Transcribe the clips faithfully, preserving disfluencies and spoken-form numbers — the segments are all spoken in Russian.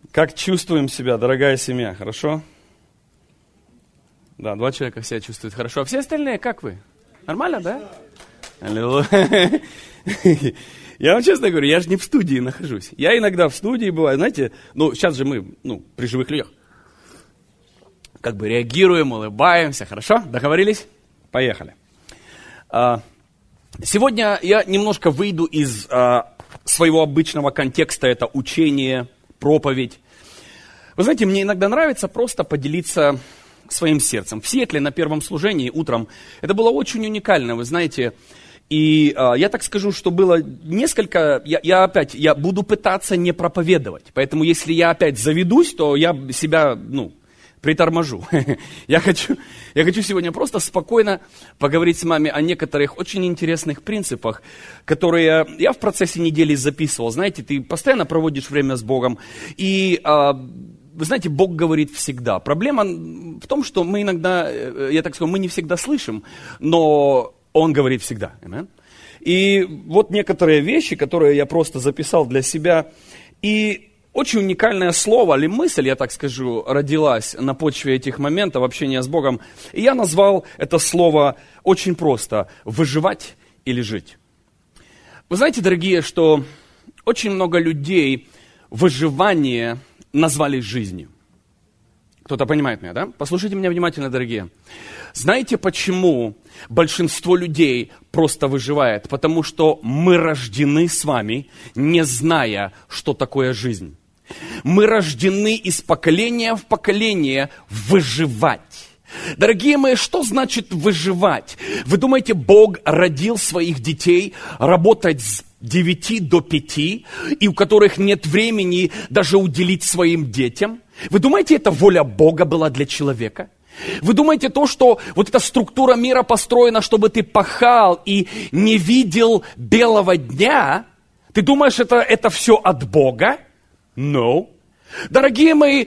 Как чувствуем себя, дорогая семья, хорошо? Да, два человека себя чувствуют хорошо. А все остальные, как вы? Нормально, да? Аллилуйя. Я вам честно говорю, я же не в студии нахожусь. Я иногда в студии бываю, знаете, ну, сейчас же мы, ну, при живых людях. Как бы реагируем, улыбаемся, хорошо? Договорились? Поехали. Сегодня я немножко выйду из своего обычного контекста, это учение, проповедь. Вы знаете, мне иногда нравится просто поделиться своим сердцем. В Сиэтле на первом служении утром это было очень уникально, вы знаете. И э, я так скажу, что было несколько, я, я опять, я буду пытаться не проповедовать. Поэтому если я опять заведусь, то я себя, ну, приторможу. я, хочу, я хочу сегодня просто спокойно поговорить с вами о некоторых очень интересных принципах, которые я в процессе недели записывал. Знаете, ты постоянно проводишь время с Богом, и... Э, Вы знаете, Бог говорит всегда. Проблема в том, что мы иногда, я так скажу, мы не всегда слышим, но Он говорит всегда. Amen? И вот некоторые вещи, которые я просто записал для себя. И очень уникальное слово или мысль, я так скажу, родилась на почве этих моментов общения с Богом. И я назвал это слово очень просто – выживать или жить. Вы знаете, дорогие, что очень много людей выживание – назвали жизнью. Кто-то понимает меня, да? Послушайте меня внимательно, дорогие. Знаете, почему большинство людей просто выживает? Потому что мы рождены с вами, не зная, что такое жизнь. Мы рождены из поколения в поколение выживать. Дорогие мои, что значит выживать? Вы думаете, Бог родил своих детей работать с девяти до пяти, и у которых нет времени даже уделить своим детям? Вы думаете, это воля Бога была для человека? Вы думаете, то, что вот эта структура мира построена, чтобы ты пахал и не видел белого дня? Ты думаешь, это, это все от Бога? No. Дорогие мои,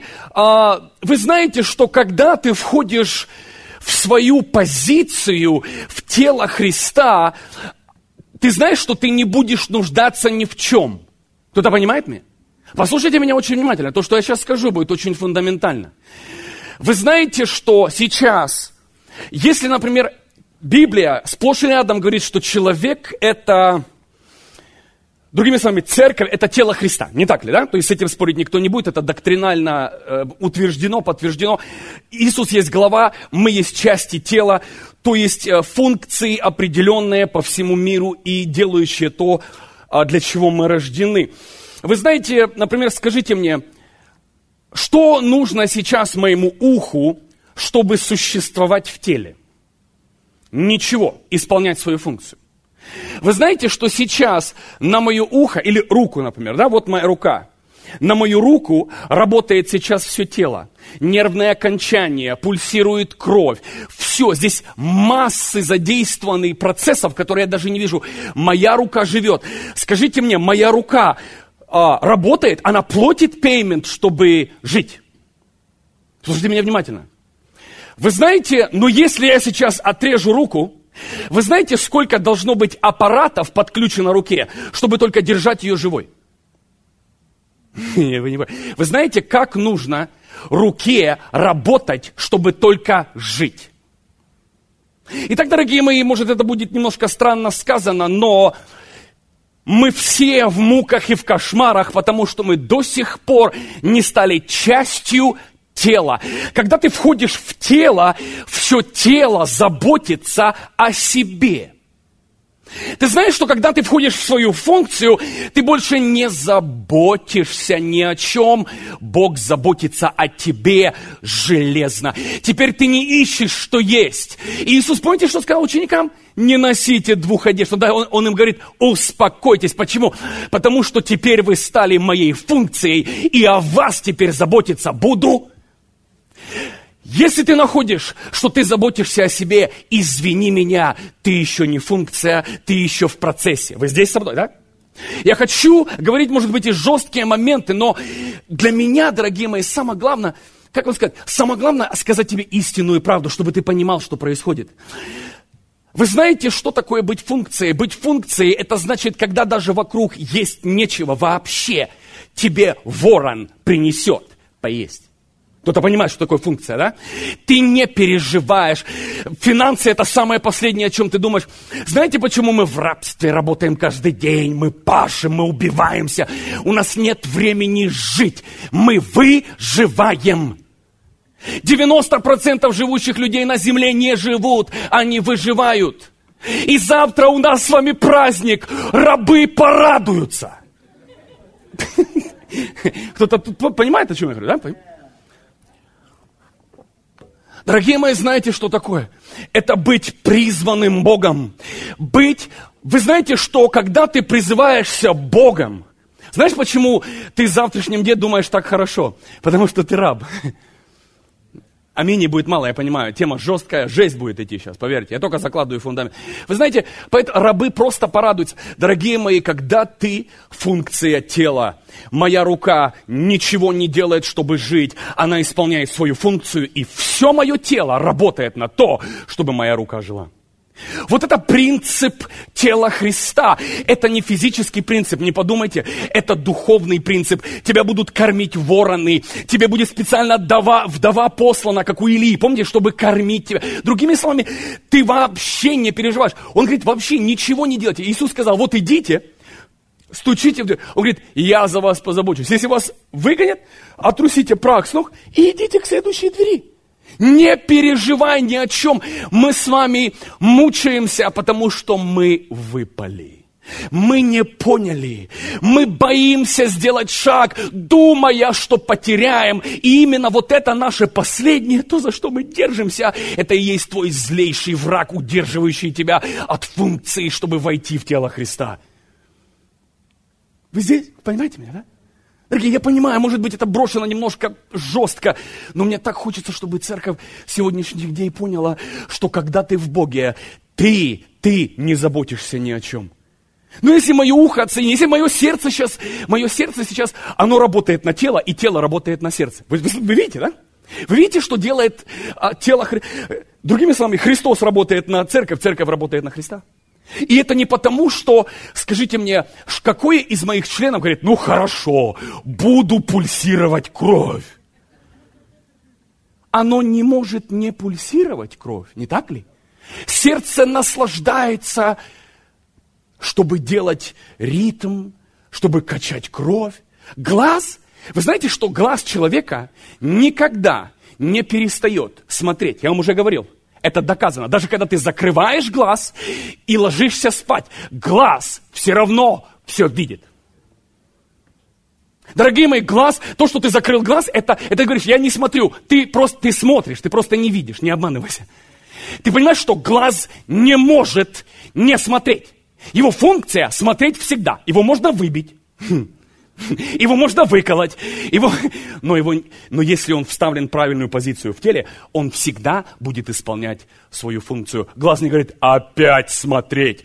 вы знаете, что когда ты входишь в свою позицию, в тело Христа, ты знаешь, что ты не будешь нуждаться ни в чем. Кто-то понимает меня? Послушайте меня очень внимательно. То, что я сейчас скажу, будет очень фундаментально. Вы знаете, что сейчас, если, например, Библия сплошь и рядом говорит, что человек это... Другими словами, церковь – это тело Христа, не так ли, да? То есть с этим спорить никто не будет, это доктринально э, утверждено, подтверждено. Иисус есть глава, мы есть части тела, то есть э, функции определенные по всему миру и делающие то, э, для чего мы рождены. Вы знаете, например, скажите мне, что нужно сейчас моему уху, чтобы существовать в теле? Ничего, исполнять свою функцию. Вы знаете, что сейчас на мое ухо, или руку, например, да, вот моя рука, на мою руку работает сейчас все тело. Нервные окончания, пульсирует кровь. Все, здесь массы задействованных процессов, которые я даже не вижу. Моя рука живет. Скажите мне, моя рука а, работает, она платит пеймент, чтобы жить. Слушайте меня внимательно. Вы знаете, но если я сейчас отрежу руку, вы знаете, сколько должно быть аппаратов подключено руке, чтобы только держать ее живой? Вы знаете, как нужно руке работать, чтобы только жить? Итак, дорогие мои, может, это будет немножко странно сказано, но мы все в муках и в кошмарах, потому что мы до сих пор не стали частью тело. Когда ты входишь в тело, все тело заботится о себе. Ты знаешь, что когда ты входишь в свою функцию, ты больше не заботишься ни о чем. Бог заботится о тебе железно. Теперь ты не ищешь, что есть. И Иисус, помните, что сказал ученикам? Не носите двух одежд. Да, он, он им говорит, успокойтесь. Почему? Потому что теперь вы стали моей функцией, и о вас теперь заботиться буду. Если ты находишь, что ты заботишься о себе, извини меня, ты еще не функция, ты еще в процессе. Вы здесь со мной, да? Я хочу говорить, может быть, и жесткие моменты, но для меня, дорогие мои, самое главное, как вам сказать, самое главное сказать тебе истинную правду, чтобы ты понимал, что происходит. Вы знаете, что такое быть функцией? Быть функцией, это значит, когда даже вокруг есть нечего вообще. тебе ворон принесет поесть. Кто-то понимает, что такое функция, да? Ты не переживаешь. Финансы – это самое последнее, о чем ты думаешь. Знаете, почему мы в рабстве работаем каждый день? Мы пашем, мы убиваемся. У нас нет времени жить. Мы выживаем. девяносто процентов живущих людей на земле не живут, они выживают. И завтра у нас с вами праздник. Рабы порадуются. Кто-то тут понимает, о чем я говорю, да? Дорогие мои, знаете, что такое? Это быть призванным Богом. Быть, вы знаете, что когда ты призываешься Богом, знаешь, почему ты в завтрашнем дне думаешь так хорошо? Потому что ты раб. Аминь будет мало, я понимаю. Тема жесткая, жесть будет идти сейчас, поверьте. Я только закладываю фундамент. Вы знаете, поэтому рабы просто порадуются. Дорогие мои, когда ты функция тела, моя рука ничего не делает, чтобы жить, она исполняет свою функцию, и все мое тело работает на то, чтобы моя рука жила. Вот это принцип тела Христа. Это не физический принцип, не подумайте. Это духовный принцип. Тебя будут кормить вороны. Тебе будет специально вдова, вдова послана, как у Илии. Помните, чтобы кормить тебя. Другими словами, ты вообще не переживаешь. Он говорит, вообще ничего не делайте. Иисус сказал, вот идите, стучите в дверь. Он говорит, я за вас позабочусь. Если вас выгонят, отрусите прах с ног и идите к следующей двери. Не переживай ни о чем. Мы с вами мучаемся, потому что мы выпали. Мы не поняли. Мы боимся сделать шаг, думая, что потеряем. И именно вот это наше последнее, то, за что мы держимся, это и есть твой злейший враг, удерживающий тебя от функции, чтобы войти в тело Христа. Вы здесь? Понимаете меня, да? Дорогие, я понимаю, может быть, это брошено немножко жестко, но мне так хочется, чтобы церковь сегодняшних дней поняла, что когда ты в Боге, ты, ты не заботишься ни о чем. Но если мое ухо оценить, если мое сердце сейчас, мое сердце сейчас, оно работает на тело, и тело работает на сердце. Вы, вы, вы видите, да? Вы видите, что делает а, тело Христа? Другими словами, Христос работает на церковь, церковь работает на Христа. И это не потому, что, скажите мне, какой из моих членов говорит, ну хорошо, буду пульсировать кровь. Оно не может не пульсировать кровь, не так ли? Сердце наслаждается, чтобы делать ритм, чтобы качать кровь. Глаз, вы знаете, что глаз человека никогда не перестает смотреть, я вам уже говорил. Это доказано. Даже когда ты закрываешь глаз и ложишься спать, глаз все равно все видит. Дорогие мои, глаз, то, что ты закрыл глаз, это, это ты говоришь, я не смотрю. Ты просто ты смотришь, ты просто не видишь, не обманывайся. Ты понимаешь, что глаз не может не смотреть. Его функция смотреть всегда. Его можно выбить. Его можно выколоть, его, но, его, но если он вставлен в правильную позицию в теле, он всегда будет исполнять свою функцию. Глаз не говорит, опять смотреть.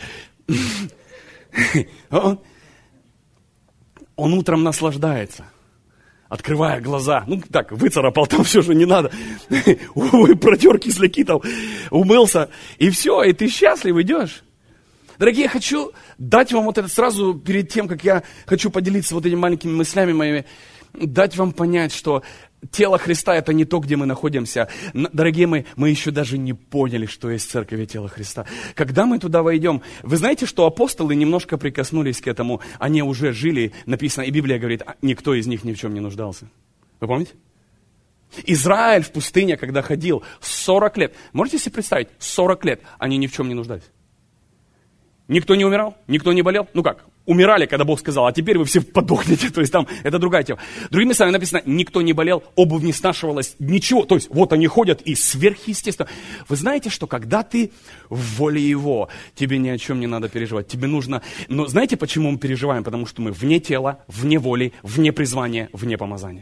Он, он утром наслаждается, открывая глаза. Ну так, выцарапал, там все же не надо. Протер кисляки там, умылся, и все, и ты счастлив идешь. Дорогие, я хочу дать вам вот это сразу, перед тем, как я хочу поделиться вот этими маленькими мыслями моими, дать вам понять, что тело Христа – это не то, где мы находимся. Дорогие мои, мы еще даже не поняли, что есть церковь и тело Христа. Когда мы туда войдем, вы знаете, что апостолы немножко прикоснулись к этому, они уже жили, написано, и Библия говорит, никто из них ни в чем не нуждался. Вы помните? Израиль в пустыне, когда ходил сорок лет, можете себе представить, сорок лет они ни в чем не нуждались. Никто не умирал, никто не болел. Ну как, умирали, когда Бог сказал, а теперь вы все подохнете. То есть там, это другая тема. Другими словами написано, никто не болел, обувь не снашивалась, ничего. То есть вот они ходят и сверхъестественно. Вы знаете, что когда ты в воле Его, тебе ни о чем не надо переживать. Тебе нужно... Но знаете, почему мы переживаем? Потому что мы вне тела, вне воли, вне призвания, вне помазания.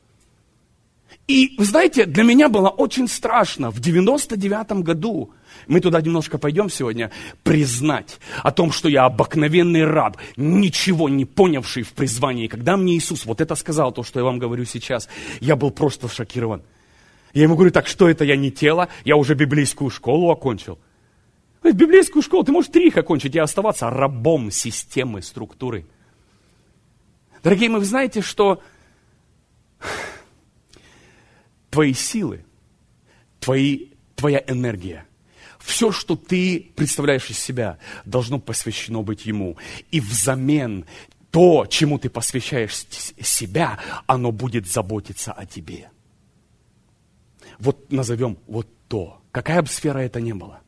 И, вы знаете, для меня было очень страшно в девяносто девятом году, мы туда немножко пойдем сегодня, признать о том, что я обыкновенный раб, ничего не понявший в призвании. Когда мне Иисус вот это сказал, то, что я вам говорю сейчас, я был просто шокирован. Я ему говорю, так что это, я не тело, я уже библейскую школу окончил. Библейскую школу, ты можешь три их окончить и оставаться рабом системы, структуры. Дорогие мои, вы знаете, что твои силы, твои, твоя энергия, все, что ты представляешь из себя, должно посвящено быть Ему. И взамен то, чему ты посвящаешь себя, оно будет заботиться о тебе. Вот назовем вот то. Какая бы сфера это ни была.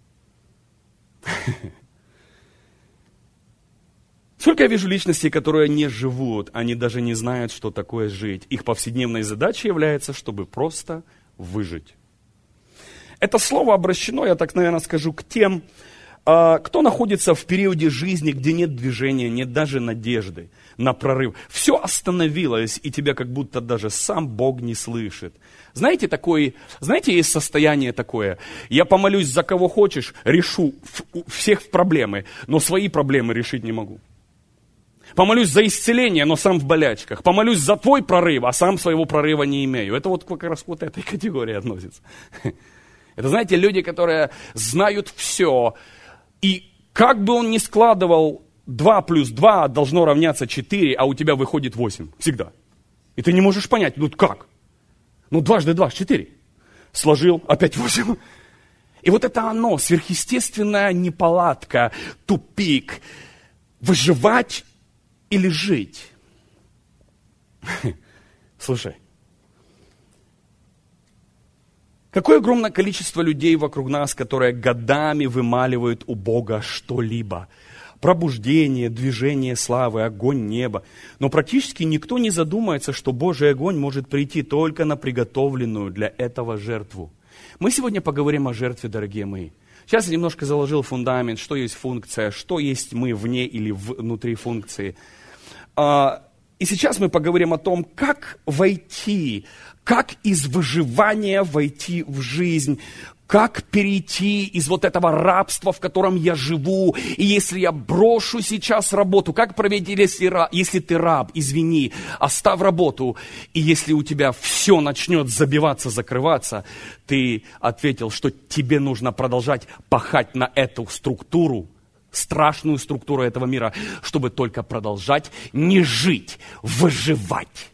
Сколько я вижу личностей, которые не живут, они даже не знают, что такое жить. Их повседневной задачей является, чтобы просто выжить. Это слово обращено, я так, наверное, скажу, к тем, кто находится в периоде жизни, где нет движения, нет даже надежды на прорыв. Все остановилось, и тебя как будто даже сам Бог не слышит. Знаете, такое, знаете, есть состояние такое. Я помолюсь за кого хочешь, решу всех проблемы, но свои проблемы решить не могу. Помолюсь за исцеление, но сам в болячках. Помолюсь за твой прорыв, а сам своего прорыва не имею. Это вот как раз вот этой категории относится. Это, знаете, люди, которые знают все. И как бы он ни складывал, два плюс два должно равняться четыре, а у тебя выходит восемь. Всегда. И ты не можешь понять, ну как? Ну дважды два, четыре. Сложил, опять восемь. И вот это оно, сверхъестественная неполадка, тупик. Выживать или жить? Слушай. Какое огромное количество людей вокруг нас, которые годами вымаливают у Бога что-либо. Пробуждение, движение славы, огонь неба. Но практически никто не задумается, что Божий огонь может прийти только на приготовленную для этого жертву. Мы сегодня поговорим о жертве, дорогие мои. Сейчас я немножко заложил фундамент, что есть функция, что есть мы вне или внутри функции. И сейчас мы поговорим о том, как войти, как из выживания войти в жизнь, как перейти из вот этого рабства, в котором я живу, и если я брошу сейчас работу, как проверить, если, если ты раб, извини, оставь работу, и если у тебя все начнет забиваться, закрываться, ты ответил, что тебе нужно продолжать пахать на эту структуру, страшную структуру этого мира, чтобы только продолжать не жить, выживать.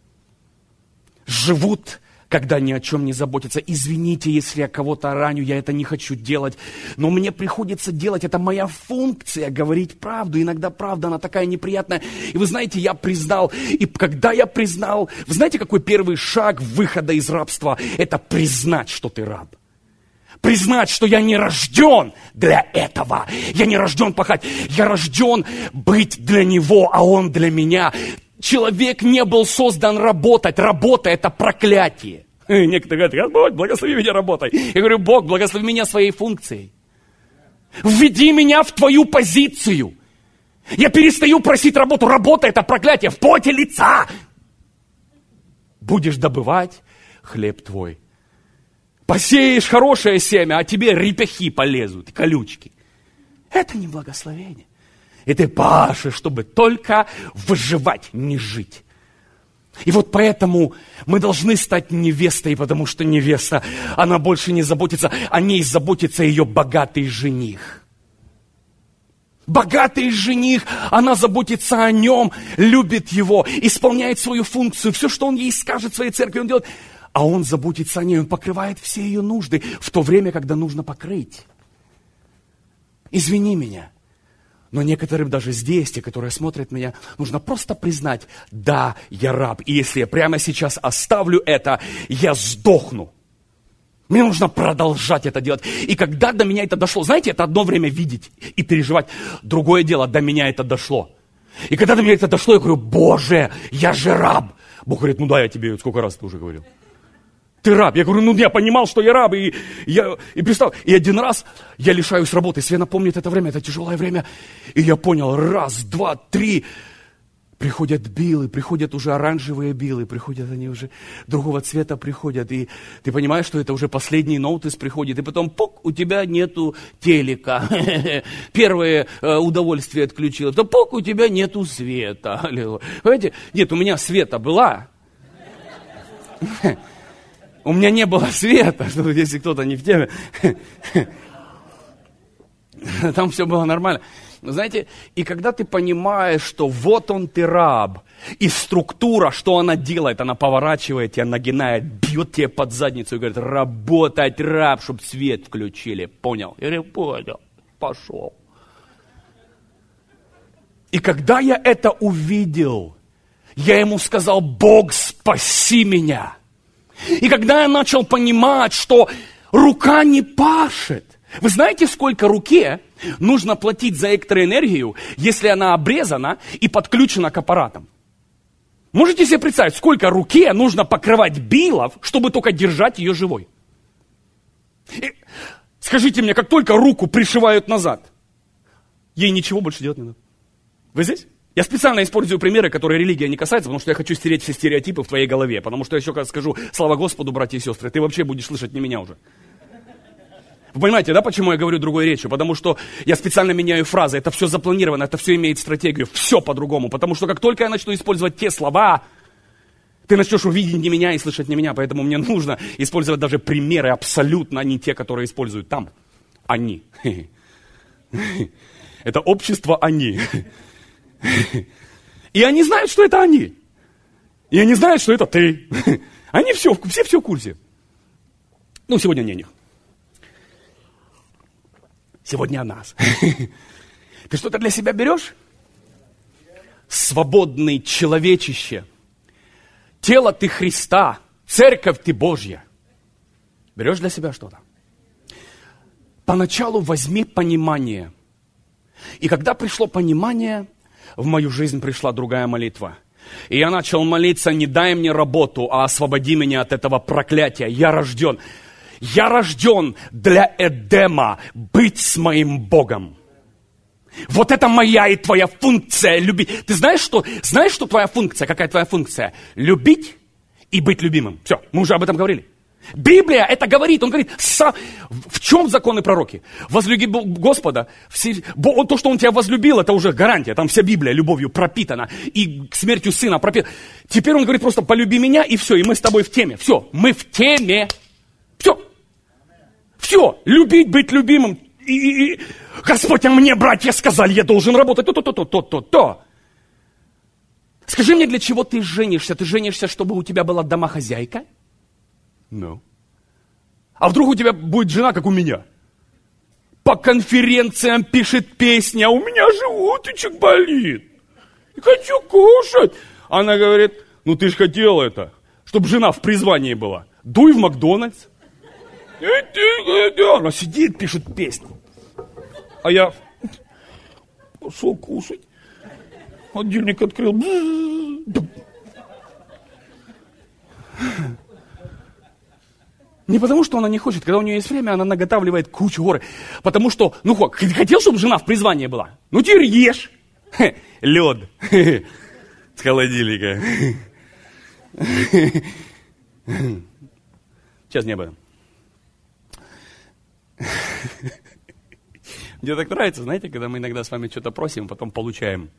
Живут, когда ни о чем не заботятся. Извините, если я кого-то раню, я это не хочу делать, но мне приходится делать, это моя функция, говорить правду. Иногда правда, она такая неприятная. И вы знаете, я признал, и когда я признал, вы знаете, какой первый шаг выхода из рабства? Это признать, что ты раб. Признать, что я не рожден для этого. Я не рожден пахать. Я рожден быть для Него, а Он для меня. Человек не был создан работать. Работа – это проклятие. Некоторые говорят, Бог, благослови меня работой. Я говорю, Бог, благослови меня своей функцией. Введи меня в твою позицию. Я перестаю просить работу. Работа – это проклятие в поте лица. Будешь добывать хлеб твой. Посеешь хорошее семя, а тебе репяхи полезут, колючки. Это не благословение. И ты пашешь, чтобы только выживать, не жить. И вот поэтому мы должны стать невестой, потому что невеста, она больше не заботится, о ней заботится ее богатый жених. Богатый жених, она заботится о нем, любит его, исполняет свою функцию. Все, что он ей скажет в своей церкви, он делает. А он заботится о ней, он покрывает все ее нужды в то время, когда нужно покрыть. Извини меня, но некоторым даже здесь, те, которые смотрят меня, нужно просто признать, да, я раб, и если я прямо сейчас оставлю это, я сдохну. Мне нужно продолжать это делать. И когда до меня это дошло, знаете, это одно время видеть и переживать, другое дело, до меня это дошло. И когда до меня это дошло, я говорю, Боже, я же раб. Бог говорит, ну да, я тебе сколько раз ты уже говорил. Ты раб. Я говорю, ну я понимал, что я раб. И, я, и представь, и один раз я лишаюсь работы. Свена помнит это время, это тяжелое время. И я понял, раз, два, три. Приходят билы, приходят уже оранжевые билы, приходят они уже другого цвета приходят. И ты понимаешь, что это уже последний ноутис приходит. И потом, пук, у тебя нету телека. Первое удовольствие отключило. То пук, у тебя нету света. Понимаете? Нет, у меня света была. У меня не было света, если кто-то не в теме. Там все было нормально. Знаете, и когда ты понимаешь, что вот он ты раб, и структура, что она делает, она поворачивает тебя, нагинает, бьет тебе под задницу и говорит, работать, раб, чтобы свет включили. Понял? Я говорю, понял, пошел. И когда я это увидел, я ему сказал, Бог, спаси меня. И когда я начал понимать, что рука не пашет. Вы знаете, сколько руке нужно платить за электроэнергию, если она обрезана и подключена к аппаратам? Можете себе представить, сколько руке нужно покрывать билов, чтобы только держать ее живой? И скажите мне, как только руку пришивают назад, ей ничего больше делать не надо. Вы здесь? Я специально использую примеры, которые религия не касается, потому что я хочу стереть все стереотипы в твоей голове. Потому что я еще раз скажу, слава Господу, братья и сестры, ты вообще будешь слышать не меня уже. Вы понимаете, да, почему я говорю другой речью? Потому что я специально меняю фразы, это все запланировано, это все имеет стратегию, все по-другому. Потому что как только я начну использовать те слова, ты начнешь увидеть не меня и слышать не меня. Поэтому мне нужно использовать даже примеры абсолютно не те, которые используют там. Они. Это общество они. И они знают, что это они. И они знают, что это ты. Они все, все все в курсе. Ну, сегодня не о них. Сегодня о нас. Ты что-то для себя берешь? Свободный человечище. Тело ты Христа. Церковь ты Божья. Берешь для себя что-то? Поначалу возьми понимание. И когда пришло понимание, в мою жизнь пришла другая молитва. И я начал молиться, не дай мне работу, а освободи меня от этого проклятия. Я рожден. Я рожден для Эдема, быть с моим Богом. Вот это моя и твоя функция, любить. Ты знаешь, что, знаешь, что твоя функция, какая твоя функция? Любить и быть любимым. Все, мы уже об этом говорили. Библия это говорит, он говорит, со, в чем законы пророки? Возлюби Господа, все, то, что он тебя возлюбил, это уже гарантия, там вся Библия любовью пропитана, и смертью сына пропитана. Теперь он говорит просто, полюби меня, и все, и мы с тобой в теме. Все, мы в теме. Все. Все. Любить, быть любимым. И, и, и. Господь, а мне, братья, сказали, я должен работать. То-то-то-то-то-то. Скажи мне, для чего ты женишься? Ты женишься, чтобы у тебя была домохозяйка? Ну. А вдруг у тебя будет жена, как у меня? По конференциям пишет песни, а у меня животичек болит. И хочу кушать. Она говорит, ну ты же хотела это, чтобы жена в призвании была. Дуй в Макдональдс. Она сидит, пишет песни. А я пошел кушать. Холодильник открыл. Не потому, что она не хочет. Когда у нее есть время, она наготавливает кучу горы. Потому что, ну, хотел, чтобы жена в призвании была? Ну, теперь ешь. Лед. С холодильника. Сейчас не об этом. Мне так нравится, знаете, когда мы иногда с вами что-то просим, потом получаем.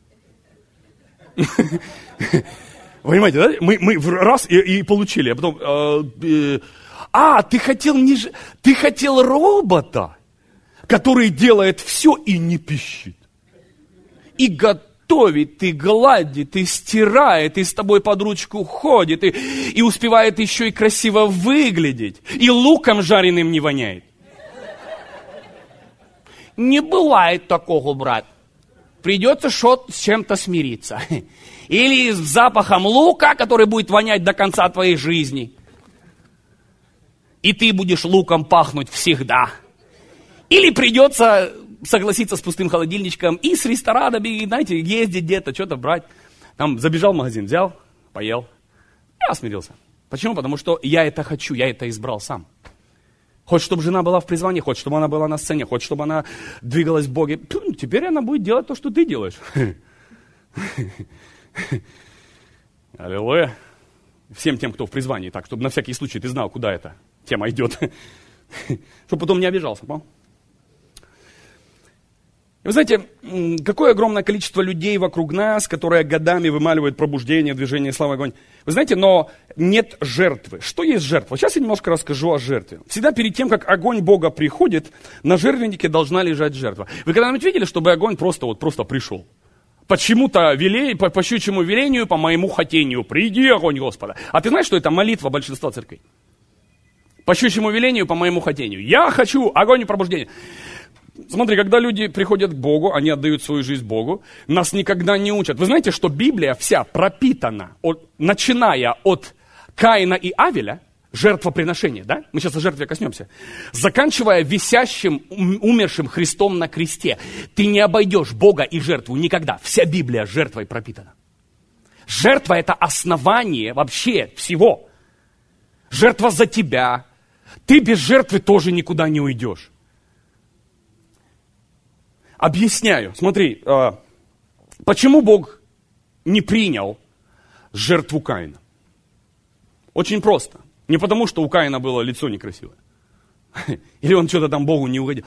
Понимаете, да? Мы, мы раз и, и получили, а потом... Э, э, а, ты хотел, не, ты хотел робота, который делает все и не пищит. И готовит, и гладит, и стирает, и с тобой под ручку ходит, и, и успевает еще и красиво выглядеть, и луком жареным не воняет. Не бывает такого, брат. Придется шо- с чем-то смириться. Или с запахом лука, который будет вонять до конца твоей жизни. И ты будешь луком пахнуть всегда. Или придется согласиться с пустым холодильничком и с ресторанами, знаете, ездить где-то, что-то брать. Там забежал в магазин, взял, поел. Я смирился. Почему? Потому что я это хочу, я это избрал сам. Хочешь, чтобы жена была в призвании, хочешь, чтобы она была на сцене, хочешь, чтобы она двигалась в Боге. Теперь она будет делать то, что ты делаешь. Аллилуйя. Всем тем, кто в призвании, так, чтобы на всякий случай ты знал, куда эта тема идет. Чтобы потом не обижался, понял? Вы знаете, какое огромное количество людей вокруг нас, которые годами вымаливают пробуждение, движение, слава, огонь. Вы знаете, но нет жертвы. Что есть жертва? Сейчас я немножко расскажу о жертве. Всегда перед тем, как огонь Бога приходит, на жертвеннике должна лежать жертва. Вы когда-нибудь видели, чтобы огонь просто, вот, просто пришел? Почему-то велей, по, по щучьему велению, по моему хотению, приди, огонь Господа. А ты знаешь, что это молитва большинства церквей? По щучьему велению, по моему хотению. Я хочу огонь и пробуждение. Смотри, когда люди приходят к Богу, они отдают свою жизнь Богу, нас никогда не учат. Вы знаете, что Библия вся пропитана, от, начиная от Каина и Авеля, жертвоприношения, да? Мы сейчас о жертве коснемся. Заканчивая висящим, умершим Христом на кресте. Ты не обойдешь Бога и жертву никогда. Вся Библия жертвой пропитана. Жертва – это основание вообще всего. Жертва за тебя. Ты без жертвы тоже никуда не уйдешь. Объясняю. Смотри, почему Бог не принял жертву Каина? Очень просто. Не потому, что у Каина было лицо некрасивое. Или он что-то там Богу не угодил.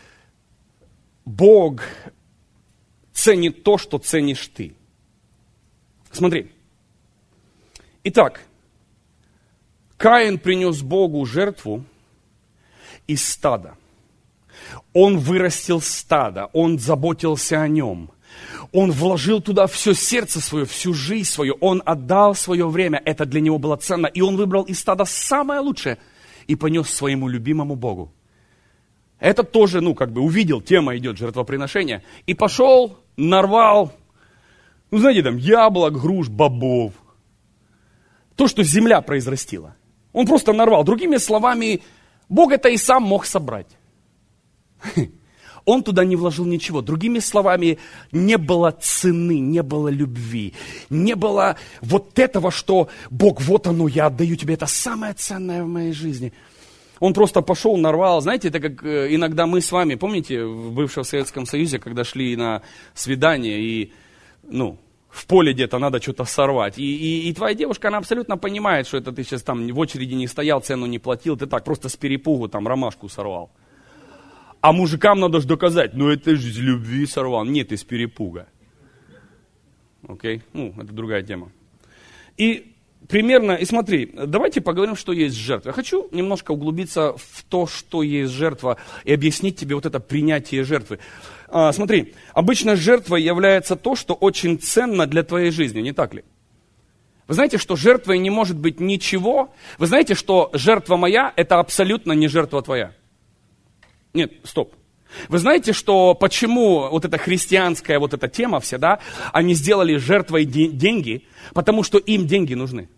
Бог ценит то, что ценишь ты. Смотри. Итак, Каин принес Богу жертву из стада. Он вырастил стадо, он заботился о нем. Он вложил туда все сердце свое, всю жизнь свою. Он отдал свое время, это для него было ценно. И он выбрал из стада самое лучшее и понес своему любимому Богу. Это тоже, ну, как бы увидел, тема идет, жертвоприношения. И пошел, нарвал, ну, знаете, там, яблок, груш, бобов. То, что земля произрастила. Он просто нарвал. Другими словами, Бог это и сам мог собрать. Он туда не вложил ничего. Другими словами, не было цены, не было любви. Не было вот этого, что Бог, вот оно, я отдаю тебе, это самое ценное в моей жизни. Он просто пошел, нарвал. Знаете, это как иногда мы с вами, помните, в бывшем Советском Союзе, когда шли на свидание и, ну, в поле где-то надо что-то сорвать. И, и, и твоя девушка, она абсолютно понимает, что это ты сейчас там в очереди не стоял, цену не платил, ты так просто с перепугу там ромашку сорвал. А мужикам надо же доказать, ну это же из любви сорвал. Нет, из перепуга. Окей? Ну, это другая тема. И примерно, и смотри, давайте поговорим, что есть жертва. Я хочу немножко углубиться в то, что есть жертва, и объяснить тебе вот это принятие жертвы. А, смотри, обычно жертвой является то, что очень ценно для твоей жизни, не так ли? Вы знаете, что жертвой не может быть ничего? Вы знаете, что жертва моя – это абсолютно не жертва твоя? Нет, стоп. Вы знаете, что почему вот эта христианская вот эта тема вся, да, они сделали жертвой де- деньги, потому что им деньги нужны.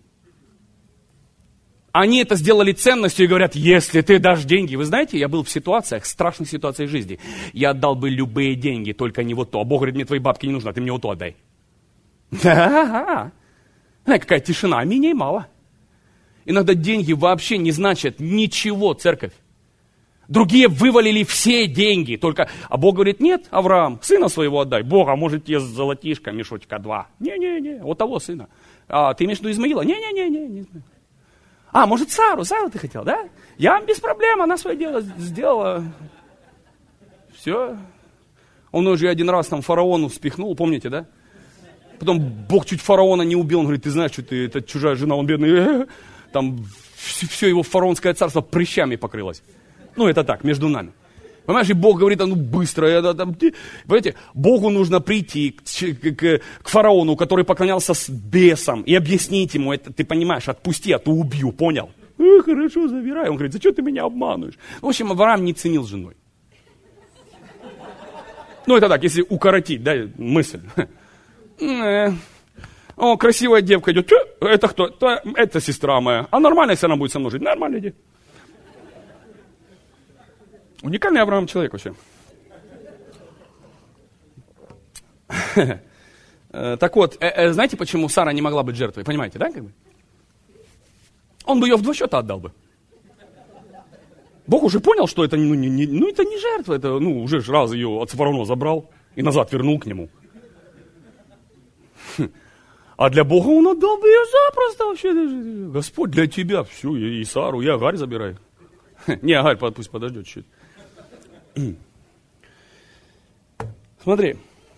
Они это сделали ценностью и говорят, если ты дашь деньги. Вы знаете, я был в ситуациях, страшных ситуациях жизни. Я отдал бы любые деньги, только не вот то. А Бог говорит, мне твои бабки не нужны, а ты мне вот то отдай. Да-га-га. Какая тишина, а меня и мало. Иногда деньги вообще не значат ничего, церковь. Другие вывалили все деньги, только, а Бог говорит, нет, Авраам, сына своего отдай. Бог, а может тебе золотишко, мешочка два. Не-не-не, вот того сына. А, ты имеешь в виду Измаила? Не-не-не. А, может Сару, Сару ты хотел, да? Я без проблем, она свое дело сделала. Все. Он уже один раз там фараону спихнул, помните, да? Потом Бог чуть фараона не убил, он говорит, ты знаешь, что ты, это чужая жена, он бедный. Там все его фараонское царство прыщами покрылось. Ну, это так, между нами. Понимаешь, и Бог говорит, а ну быстро. Это, там, ты... Понимаете, Богу нужно прийти к, к, к фараону, который поклонялся с бесом, и объяснить ему, это, ты понимаешь, отпусти, а то убью, понял? Э, хорошо, забирай. Он говорит, за что ты меня обманываешь? В общем, Авраам не ценил женой. Ну, это так, если укоротить, да, мысль. О, красивая девка идет. Это кто? Это сестра моя. А нормально, если она будет со мной жить? Нормально, иди. Уникальный Авраам человек вообще. Так вот, знаете, почему Сара не могла быть жертвой? Понимаете, да? Как бы? Он бы ее в два счета отдал бы. Бог уже понял, что это, ну, не, не, ну, это не жертва, это ну, уже раз ее от фараона забрал и назад вернул к нему. А для Бога он отдал бы ее запросто вообще. Господь, для тебя все, и Сару, и Агарь забирай. Не, Агарь пусть подождет чуть-чуть. Смотри.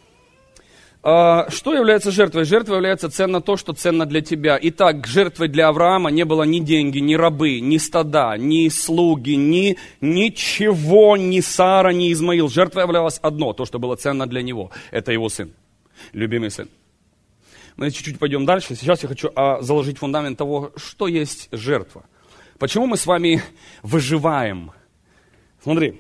Что является жертвой? Жертвой является ценно то, что ценно для тебя. Итак, жертвой для Авраама не было ни деньги, ни рабы, ни стада, ни слуги, ни ничего, ни Сара, ни Измаил. Жертвой являлось одно, то, что было ценно для него. Это его сын, любимый сын. Мы чуть-чуть пойдем дальше. Сейчас я хочу а, заложить фундамент того, что есть жертва. Почему мы с вами выживаем? Смотри.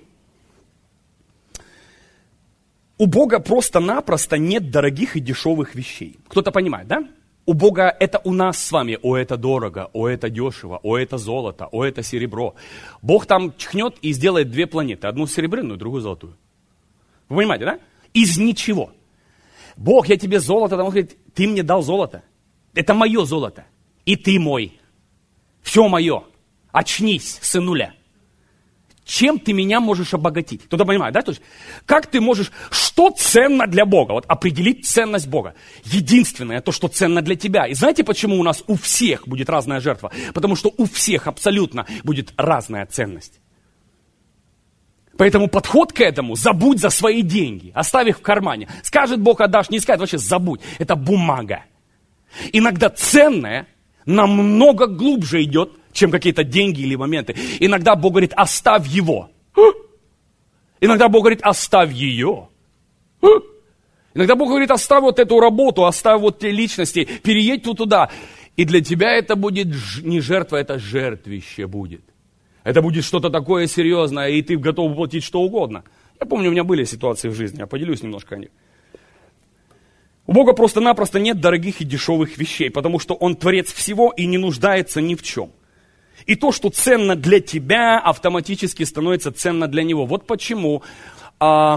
У Бога просто-напросто нет дорогих и дешевых вещей. Кто-то понимает, да? У Бога это у нас с вами. О, это дорого, о, это дешево, о, это золото, о, это серебро. Бог там чхнет и сделает две планеты. Одну серебряную, другую золотую. Вы понимаете, да? Из ничего. Бог, я тебе золото, он говорит, ты мне дал золото. Это мое золото. И ты мой. Все мое. Очнись, сынуля. Чем ты меня можешь обогатить? Кто-то понимает, да? То есть, как ты можешь, что ценно для Бога? Вот определить ценность Бога. Единственное, то, что ценно для тебя. И знаете, почему у нас у всех будет разная жертва? Потому что у всех абсолютно будет разная ценность. Поэтому подход к этому, забудь за свои деньги, оставь их в кармане. Скажет Бог, отдашь, не скажет, вообще забудь. Это бумага. Иногда ценное намного глубже идет, чем какие-то деньги или моменты. Иногда Бог говорит, оставь его. Иногда Бог говорит, оставь ее. Иногда Бог говорит, оставь вот эту работу, оставь вот те личности, переедь тут туда. И для тебя это будет не жертва, это жертвище будет. Это будет что-то такое серьезное, и ты готов платить что угодно. Я помню, у меня были ситуации в жизни, я поделюсь немножко о них. У Бога просто-напросто нет дорогих и дешевых вещей, потому что Он творец всего и не нуждается ни в чем. И то, что ценно для тебя, автоматически становится ценно для Него. Вот почему а,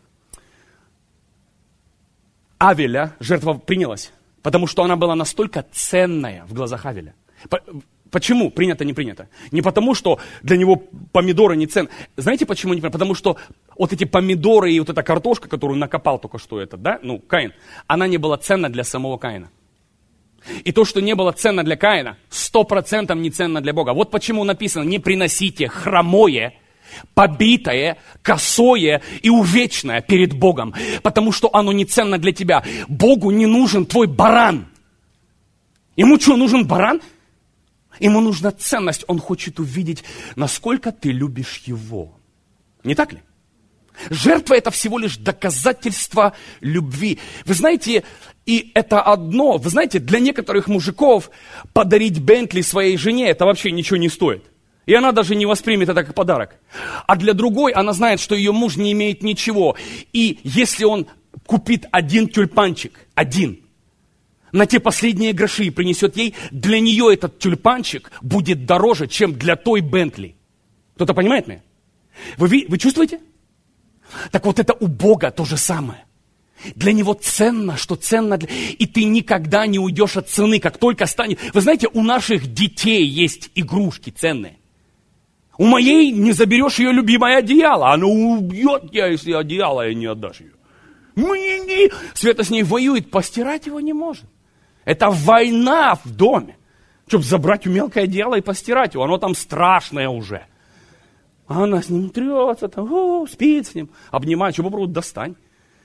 Авеля жертва принялась. Потому что она была настолько ценная в глазах Авеля. Почему принято, не принято? Не потому, что для него помидоры не ценны. Знаете, почему не принято? Потому что вот эти помидоры и вот эта картошка, которую накопал только что этот, да, ну, Каин, она не была ценна для самого Каина. И то, что не было ценно для Каина, сто процентов не ценно для Бога. Вот почему написано, не приносите хромое, побитое, косое и увечное перед Богом. Потому что оно не ценно для тебя. Богу не нужен твой баран. Ему что, нужен баран? Ему нужна ценность. Он хочет увидеть, насколько ты любишь его. Не так ли? Жертва – это всего лишь доказательство любви. Вы знаете, и это одно, вы знаете, для некоторых мужиков подарить Бентли своей жене – это вообще ничего не стоит. И она даже не воспримет это как подарок. А для другой она знает, что ее муж не имеет ничего. И если он купит один тюльпанчик, один, на те последние гроши и принесет ей, для нее этот тюльпанчик будет дороже, чем для той Бентли. Кто-то понимает меня? Вы, вы чувствуете? Так вот это у Бога то же самое. Для Него ценно, что ценно для... И ты никогда не уйдешь от цены, как только станет... Вы знаете, у наших детей есть игрушки ценные. У моей не заберешь ее любимое одеяло. Она убьет тебя, если одеяло не отдашь ее. Света с ней воюет, постирать его не может. Это война в доме. Чтобы забрать у мелкое одеяло и постирать его. Оно там страшное уже. А она с ним трется, там, о, спит с ним, обнимает, что попробует, достань.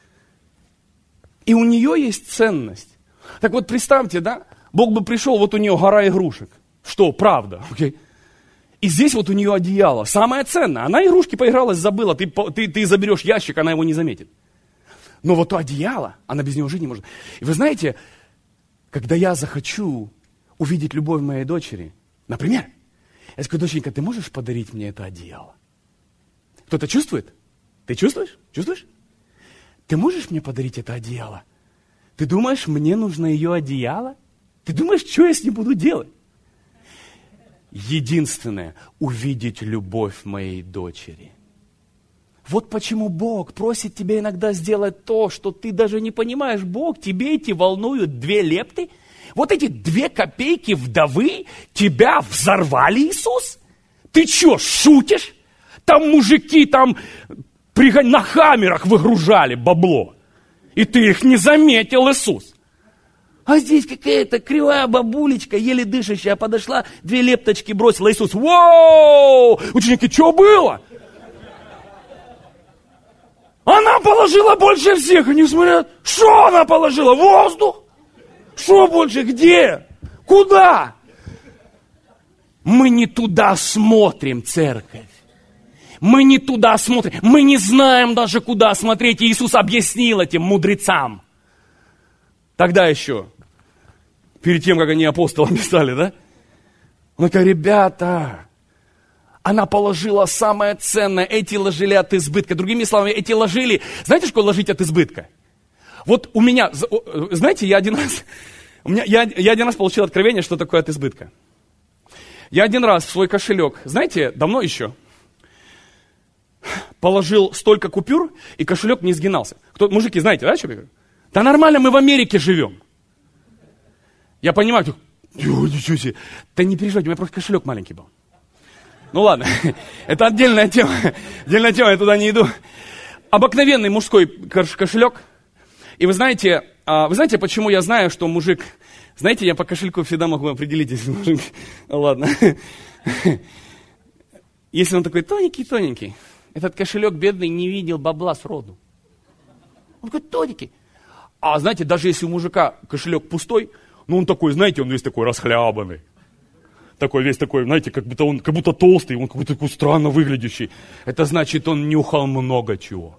И у нее есть ценность. Так вот, представьте, да, Бог бы пришел, вот у нее гора игрушек. Что, правда, окей? И здесь вот у нее одеяло, самое ценное. Она игрушки поигралась, забыла, ты, ты, ты заберешь ящик, она его не заметит. Но вот то одеяло, она без него жить не может. И вы знаете, когда я захочу увидеть любовь моей дочери, например, я скажу, доченька, ты можешь подарить мне это одеяло? Кто-то чувствует? Ты чувствуешь? Чувствуешь? Ты можешь мне подарить это одеяло? Ты думаешь, мне нужно ее одеяло? Ты думаешь, что я с ним буду делать? Единственное, увидеть любовь моей дочери. Вот почему Бог просит тебя иногда сделать то, что ты даже не понимаешь. Бог, тебе эти волнуют две лепты? Вот эти две копейки вдовы тебя взорвали, Иисус? Ты что, шутишь? Там мужики там на хаммерах выгружали бабло. И ты их не заметил, Иисус. А здесь какая-то кривая бабулечка, еле дышащая, подошла, две лепточки бросила. Иисус, воу! Ученики, что было? Она положила больше всех. Они смотрят, что она положила? Воздух? Что больше? Где? Куда? Мы не туда смотрим, церковь. Мы не туда смотрим. Мы не знаем даже, куда смотреть. И Иисус объяснил этим мудрецам. Тогда еще, перед тем, как они апостолами стали, да? Он говорит, ребята, она положила самое ценное. Эти ложили от избытка. Другими словами, эти ложили. Знаете, что ложить от избытка? Вот у меня, знаете, я один раз, у меня, я, я один раз получил откровение, что такое от избытка. Я один раз в свой кошелек, знаете, давно еще, положил столько купюр, и кошелек не сгинался. Кто, мужики, знаете, да, что я говорю? Да нормально, мы в Америке живем. Я понимаю, ничего себе. Да не переживайте, у меня просто кошелек маленький был. Ну ладно, это отдельная тема. Отдельная тема, я туда не иду. Обыкновенный мужской кошелек. И вы знаете, вы знаете, почему я знаю, что мужик... Знаете, я по кошельку всегда могу определить, если мужик... Ладно. Если он такой тоненький-тоненький, этот кошелек бедный не видел бабла сроду. Он такой тоненький. А знаете, даже если у мужика кошелек пустой, ну он такой, знаете, он весь такой расхлябанный. Такой весь такой, знаете, как будто он как будто толстый, он какой-то такой странно выглядящий. Это значит, он нюхал много чего.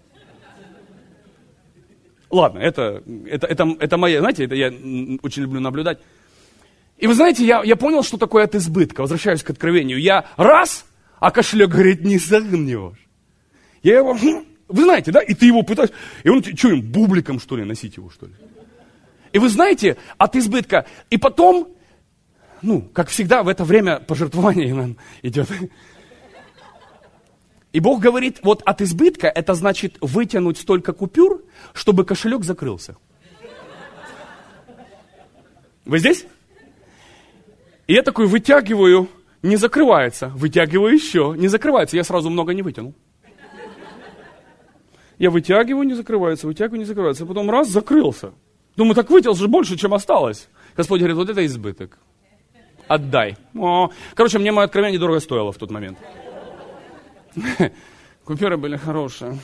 Ладно, это, это, это, это моя, знаете, это я очень люблю наблюдать. И вы знаете, я, я понял, что такое от избытка. Возвращаюсь к откровению. Я раз, а кошелек, говорит, не согнешь. Я его, вы знаете, да, и ты его пытаешься, и он, что им, бубликом, что ли, носить его, что ли? И вы знаете, от избытка, и потом, ну, как всегда, в это время пожертвование нам идет. И Бог говорит, вот от избытка, это значит вытянуть столько купюр, чтобы кошелек закрылся. Вы здесь? И я такой вытягиваю, не закрывается, вытягиваю еще, не закрывается, я сразу много не вытянул. Я вытягиваю, не закрывается, вытягиваю, не закрывается. Потом раз, закрылся. Думаю, так вытянул же больше, чем осталось. Господь говорит, вот это избыток. Отдай. О. Короче, мне мое откровение дорого стоило в тот момент. Купюры были хорошие.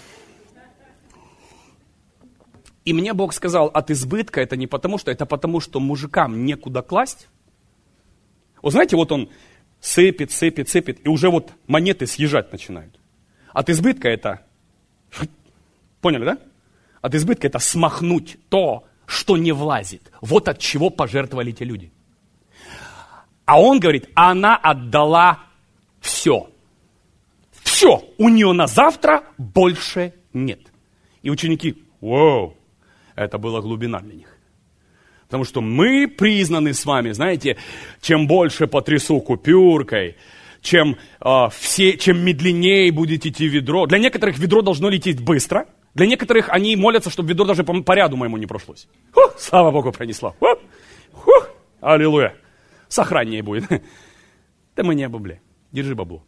И мне Бог сказал, от избытка это не потому что, это потому что мужикам некуда класть. Вот знаете, вот он сыпет, сыпет, сыпет, и уже вот монеты съезжать начинают. От избытка это... Поняли, да? От избытка это смахнуть то, что не влазит. Вот от чего пожертвовали те люди. А он говорит, она отдала все. Все, у нее на завтра больше нет. И ученики, вау, это была глубина для них. Потому что мы признаны с вами, знаете, чем больше потрясу купюркой, чем, э, все, чем медленнее будет идти ведро. Для некоторых ведро должно лететь быстро. Для некоторых они молятся, чтобы ведро даже по, по ряду моему не прошлось. Фух, слава Богу, пронесло. Фух, фух, аллилуйя. Сохраннее будет. Да мы не бабле. Держи бабло.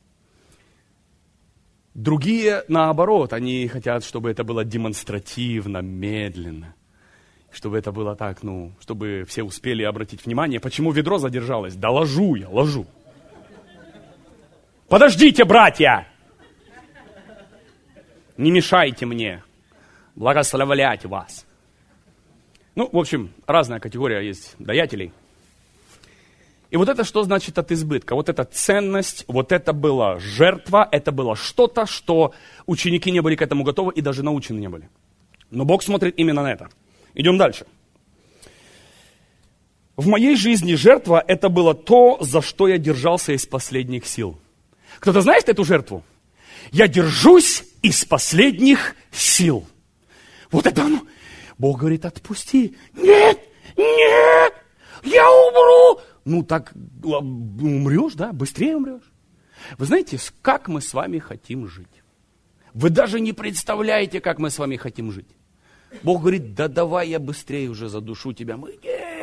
Другие, наоборот, они хотят, чтобы это было демонстративно, медленно. Чтобы это было так, ну, чтобы все успели обратить внимание. Почему ведро задержалось? Да ложу я, ложу. Подождите, братья! Не мешайте мне благословлять вас. Ну, в общем, разная категория есть даятелей. И вот это что значит от избытка? Вот эта ценность, вот это была жертва, это было что-то, что ученики не были к этому готовы и даже научены не были. Но Бог смотрит именно на это. Идем дальше. В моей жизни жертва – это было то, за что я держался из последних сил. Кто-то знает эту жертву? Я держусь из последних сил. Вот это оно. Бог говорит, отпусти. Нет, нет, я умру. Ну так умрешь, да, быстрее умрешь. Вы знаете, как мы с вами хотим жить? Вы даже не представляете, как мы с вами хотим жить. Бог говорит, да давай я быстрее уже задушу тебя. Мы...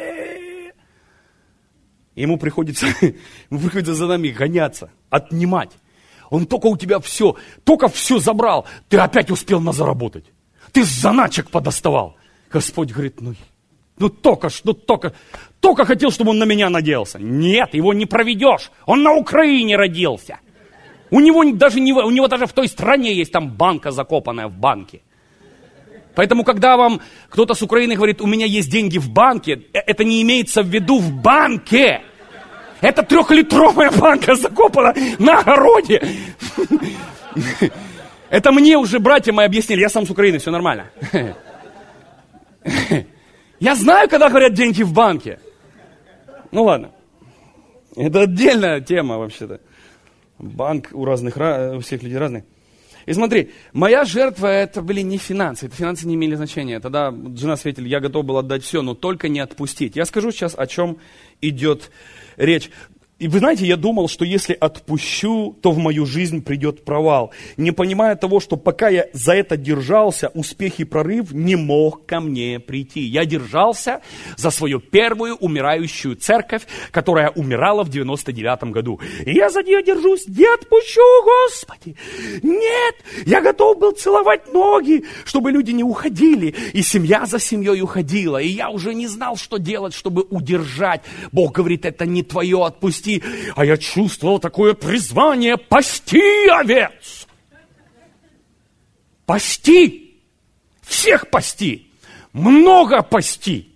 Ему приходится, ему приходится за нами гоняться, отнимать. Он только у тебя все, только все забрал. Ты опять успел на заработать. Ты заначек подоставал. Господь говорит, ну, ну только, ну только, только хотел, чтобы он на меня надеялся. Нет, его не проведешь. Он на Украине родился. У него даже, не, у него даже в той стране есть там банка, закопанная в банке. Поэтому, когда вам кто-то с Украины говорит, у меня есть деньги в банке, это не имеется в виду в банке. Это трехлитровая банка закопана на огороде. Это мне уже братья мои объяснили, я сам с Украины, все нормально. Я знаю, когда говорят деньги в банке. Ну ладно. Это отдельная тема вообще-то. Банк у разных, у всех людей разный. И смотри, моя жертва, это были не финансы, это финансы не имели значения. Тогда жена свидетель, я готов был отдать все, но только не отпустить. Я скажу сейчас, о чем идет речь. И вы знаете, я думал, что если отпущу, то в мою жизнь придет провал. Не понимая того, что пока я за это держался, успех и прорыв не мог ко мне прийти. Я держался за свою первую умирающую церковь, которая умирала в девяносто девятом году. И я за нее держусь, не отпущу, Господи. Нет, я готов был целовать ноги, чтобы люди не уходили. И семья за семьей уходила. И я уже не знал, что делать, чтобы удержать. Бог говорит, это не твое, отпусти. А я чувствовал такое призвание пасти овец. Пасти. Всех пасти. Много пасти.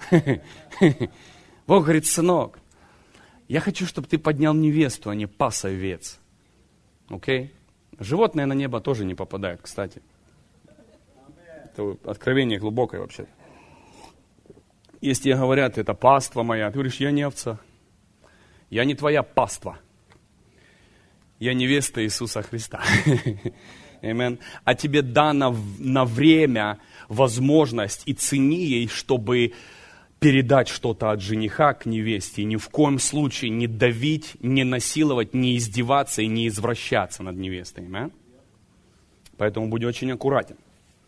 Бог говорит, сынок, я хочу, чтобы ты поднял невесту, а не пас овец. Окей? Животные на небо тоже не попадают, кстати. Это откровение глубокое вообще. Если тебе говорят, это паства моя, ты говоришь, я не овца. Я не твоя паства. Я невеста Иисуса Христа. Amen. А тебе дана на время возможность и цени ей, чтобы передать что-то от жениха к невесте. И ни в коем случае не давить, не насиловать, не издеваться и не извращаться над невестой. Amen. Поэтому будь очень аккуратен.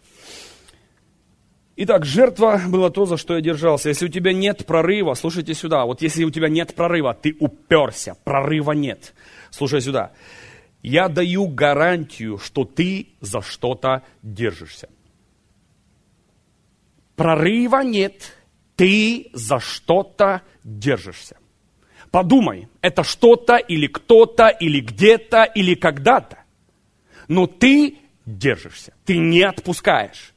Итак, жертва была то, за что я держался. Если у тебя нет прорыва, слушайте сюда. Вот если у тебя нет прорыва, ты уперся, прорыва нет. Слушай сюда. Я даю гарантию, что ты за что-то держишься. Прорыва нет, ты за что-то держишься. Подумай, это что-то или кто-то, или где-то, или когда-то. Но ты держишься, ты не отпускаешь.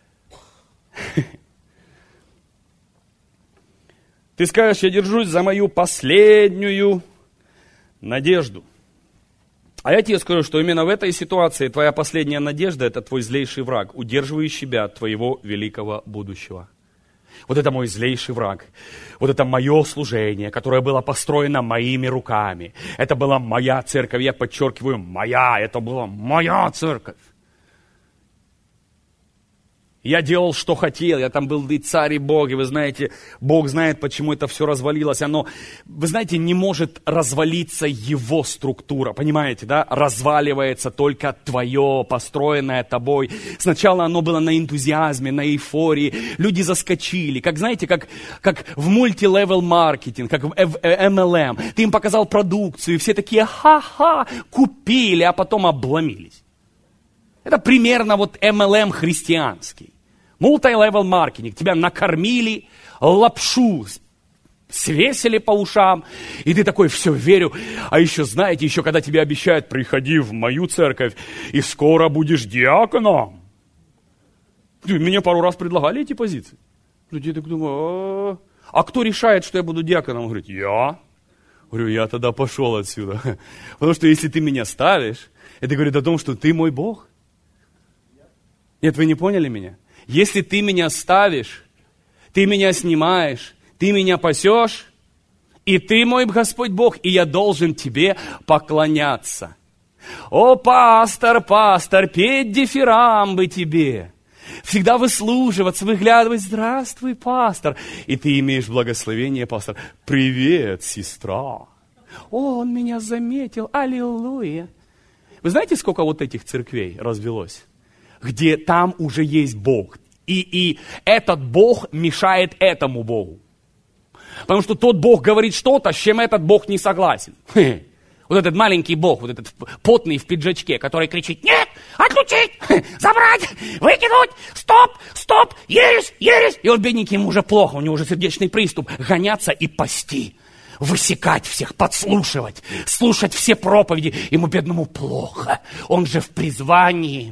Ты скажешь, я держусь за мою последнюю надежду. А я тебе скажу, что именно в этой ситуации твоя последняя надежда – это твой злейший враг, удерживающий тебя от твоего великого будущего. Вот это мой злейший враг. Вот это мое служение, которое было построено моими руками. Это была моя церковь, я подчеркиваю, моя, это была моя церковь. Я делал, что хотел, я там был и царь, и Бог, и вы знаете, Бог знает, почему это все развалилось. Оно, вы знаете, не может развалиться его структура, понимаете, да? Разваливается только твое, построенное тобой. Сначала оно было на энтузиазме, на эйфории, люди заскочили, как, знаете, как, как в мультилевел маркетинг, как в эм эл эм. Ты им показал продукцию, и все такие, ха-ха, купили, а потом обломились. Это примерно вот эм эл эм христианский. Multi-level маркетинг. Тебя накормили, лапшу свесили по ушам, и ты такой, все, верю. А еще, знаете, еще когда тебе обещают, приходи в мою церковь, и скоро будешь диаконом. Мне пару раз предлагали эти позиции. Я так думаю, а кто решает, что я буду диаконом? Он говорит, я. Говорю, я тогда пошел отсюда. Потому что если ты меня ставишь, это говорит о том, что ты мой Бог. Нет, вы не поняли меня? Если ты меня ставишь, ты меня снимаешь, ты меня пасешь, и ты мой Господь Бог, и я должен тебе поклоняться. О, пастор, пастор, петь дифирамбы тебе. Всегда выслуживаться, выглядывать, здравствуй, пастор. И ты имеешь благословение, пастор. Привет, сестра. О, он меня заметил, аллилуйя. Вы знаете, сколько вот этих церквей развелось? Где там уже есть Бог. И, и этот Бог мешает этому Богу. Потому что тот Бог говорит что-то, с чем этот Бог не согласен. Вот этот маленький Бог, вот этот потный в пиджачке, который кричит, нет, отключить, забрать, выкинуть, стоп, стоп, ересь, ересь. И вот бедненький ему уже плохо, у него уже сердечный приступ, гоняться и пасти. высекать всех, подслушивать, слушать все проповеди. Ему, бедному, плохо. Он же в призвании.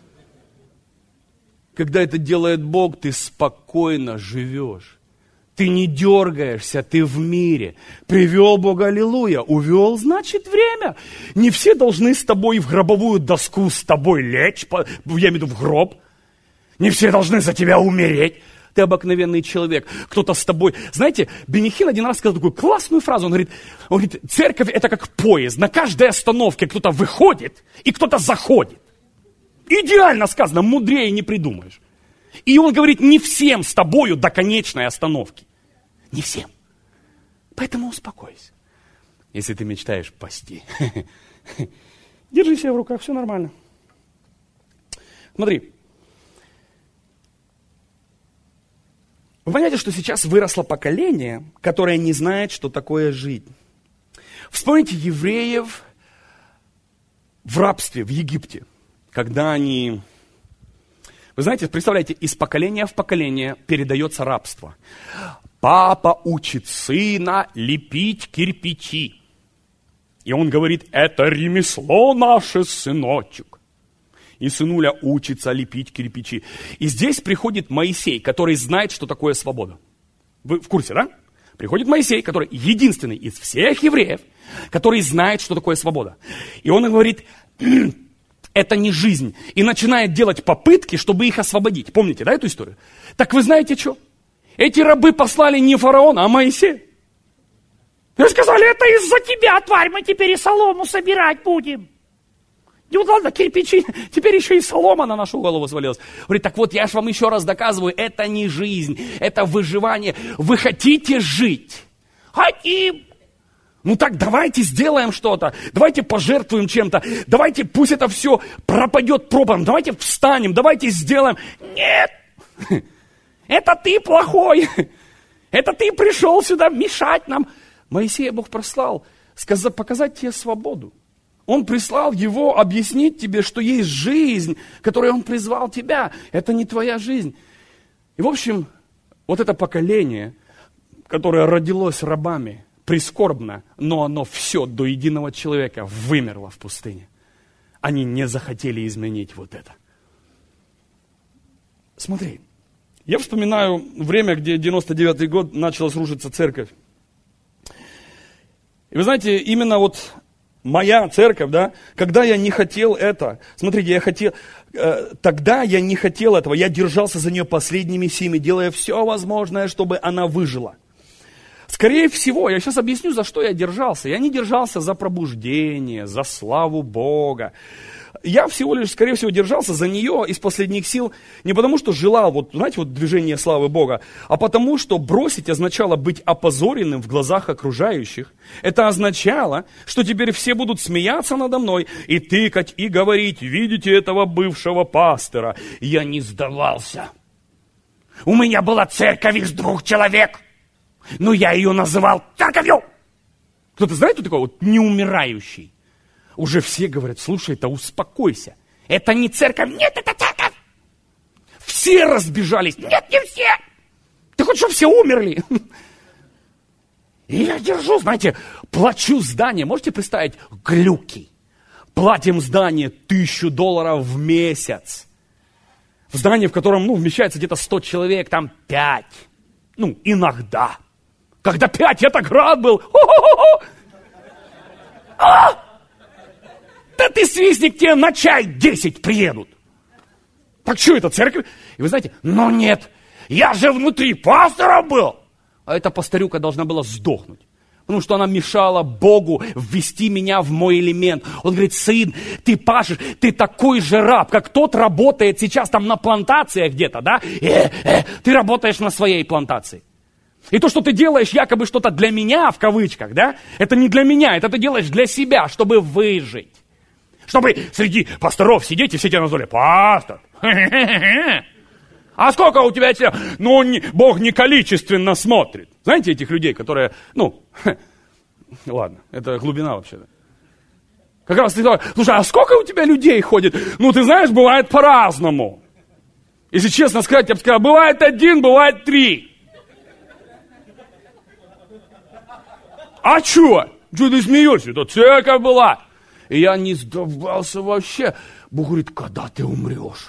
Когда это делает Бог, ты спокойно живешь. Ты не дергаешься, ты в мире. Привел Бог, аллилуйя. Увел, значит, время. Не все должны с тобой в гробовую доску с тобой лечь, я имею в виду в гроб. Не все должны за тебя умереть. Ты обыкновенный человек. Кто-то с тобой... Знаете, Бенихин один раз сказал такую классную фразу. Он говорит, он говорит, церковь это как поезд. На каждой остановке кто-то выходит и кто-то заходит. Идеально сказано, мудрее не придумаешь. И он говорит, не всем с тобою до конечной остановки. Не всем. Поэтому успокойся. Если ты мечтаешь пасти. Держи себя в руках, все нормально. Смотри. Вы понимаете, что сейчас выросло поколение, которое не знает, что такое жить. Вспомните евреев в рабстве в Египте, когда они... Вы знаете, представляете, из поколения в поколение передается рабство. Папа учит сына лепить кирпичи. И он говорит, это ремесло наше, сыночек. И сынуля учится лепить кирпичи. И здесь приходит Моисей, который знает, что такое свобода. Вы в курсе, да? Приходит Моисей, который единственный из всех евреев, который знает, что такое свобода. И он говорит, это не жизнь. И начинает делать попытки, чтобы их освободить. Помните, да, эту историю? Так вы знаете что? Эти рабы послали не фараона, а Моисея. И сказали, это из-за тебя, тварь, мы теперь и солому собирать будем. И вот ладно, кирпичи, теперь еще и солома на нашу голову свалилась. Говорит, так вот, я же вам еще раз доказываю, это не жизнь, это выживание. Вы хотите жить? Хотим. Ну так давайте сделаем что-то, давайте пожертвуем чем-то, давайте пусть это все пропадет пропадом, давайте встанем, давайте сделаем. Нет, это ты плохой, это ты пришел сюда мешать нам. Моисея Бог прослал, сказать, показать тебе свободу. Он прислал его объяснить тебе, что есть жизнь, которой он призвал тебя. Это не твоя жизнь. И в общем, вот это поколение, которое родилось рабами, прискорбно, но оно все до единого человека вымерло в пустыне. Они не захотели изменить вот это. Смотри, я вспоминаю время, где девяносто девятый год началась рушиться церковь. И вы знаете, именно вот моя церковь, да, когда я не хотел это, смотрите, я хотел, э, тогда я не хотел этого, я держался за нее последними силами, делая все возможное, чтобы она выжила. Скорее всего, я сейчас объясню, за что я держался. Я не держался за пробуждение, за славу Бога. Я всего лишь, скорее всего, держался за нее из последних сил не потому, что желал, вот, знаете, вот движение славы Бога, а потому, что бросить означало быть опозоренным в глазах окружающих. Это означало, что теперь все будут смеяться надо мной и тыкать, и говорить, видите этого бывшего пастора. Я не сдавался. У меня была церковь из двух человек, но я ее называл церковью. Кто-то знает, кто такой вот неумирающий? Уже все говорят, слушай, да успокойся. Это не церковь. Нет, это церковь. Все разбежались. Нет, не все. Ты хочешь, чтобы все умерли? И я держу, знаете, плачу здание. Можете представить? Глюки. Платим здание тысячу долларов в месяц. В здании, в котором, ну, вмещается где-то сто человек, там пять. Ну, иногда. Когда пять, я так рад был. А! Да ты свистни, к тебе на чай десять приедут. Так что это, церковь? И вы знаете, ну нет, я же внутри пастора был. А эта пастырюка должна была сдохнуть. Потому что она мешала Богу ввести меня в мой элемент. Он говорит, сын, ты пашешь, ты такой же раб, как тот работает сейчас там на плантациях где-то, да? Э, э, ты работаешь на своей плантации. И то, что ты делаешь якобы что-то для меня, в кавычках, да? Это не для меня, это ты делаешь для себя, чтобы выжить. Чтобы среди пасторов сидеть и все тебя назвали, пастор. А сколько у тебя этих? Ну, не, Бог не количественно смотрит. Знаете этих людей, которые, ну, ладно, это глубина вообще-то. Как раз ты говоришь, слушай, а сколько у тебя людей ходит? Ну, ты знаешь, бывает по-разному. Если честно сказать, я бы сказал, бывает один, бывает три. А что? Что ты смеешься? Это церковь была. И я не сдавался вообще. Бог говорит, когда ты умрешь?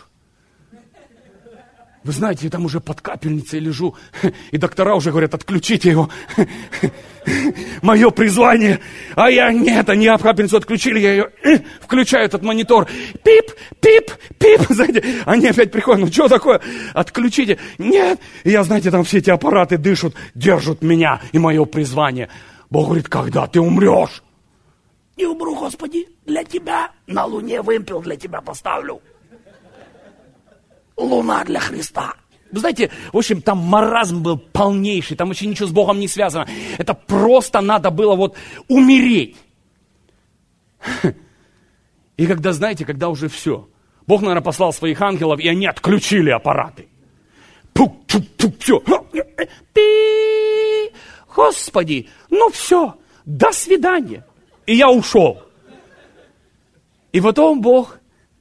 Вы знаете, я там уже под капельницей лежу, и доктора уже говорят, отключите его. Мое призвание. А я, нет, они капельницу отключили, я ее включаю, этот монитор. Пип, пип, пип. Знаете, они опять приходят, ну что такое? Отключите. Нет. И я, знаете, там все эти аппараты дышат, держат меня и мое призвание. Бог говорит, когда ты умрешь? Не умру, Господи, для тебя на луне вымпел для тебя поставлю. Луна для Христа. Вы знаете, в общем, там маразм был полнейший, там вообще ничего с Богом не связано. Это просто надо было вот умереть. И когда, знаете, когда уже все, Бог, наверное, послал своих ангелов, и они отключили аппараты. Пук, пук, пук, все. Пи! Господи, ну все, до свидания. И я ушел. И потом Бог...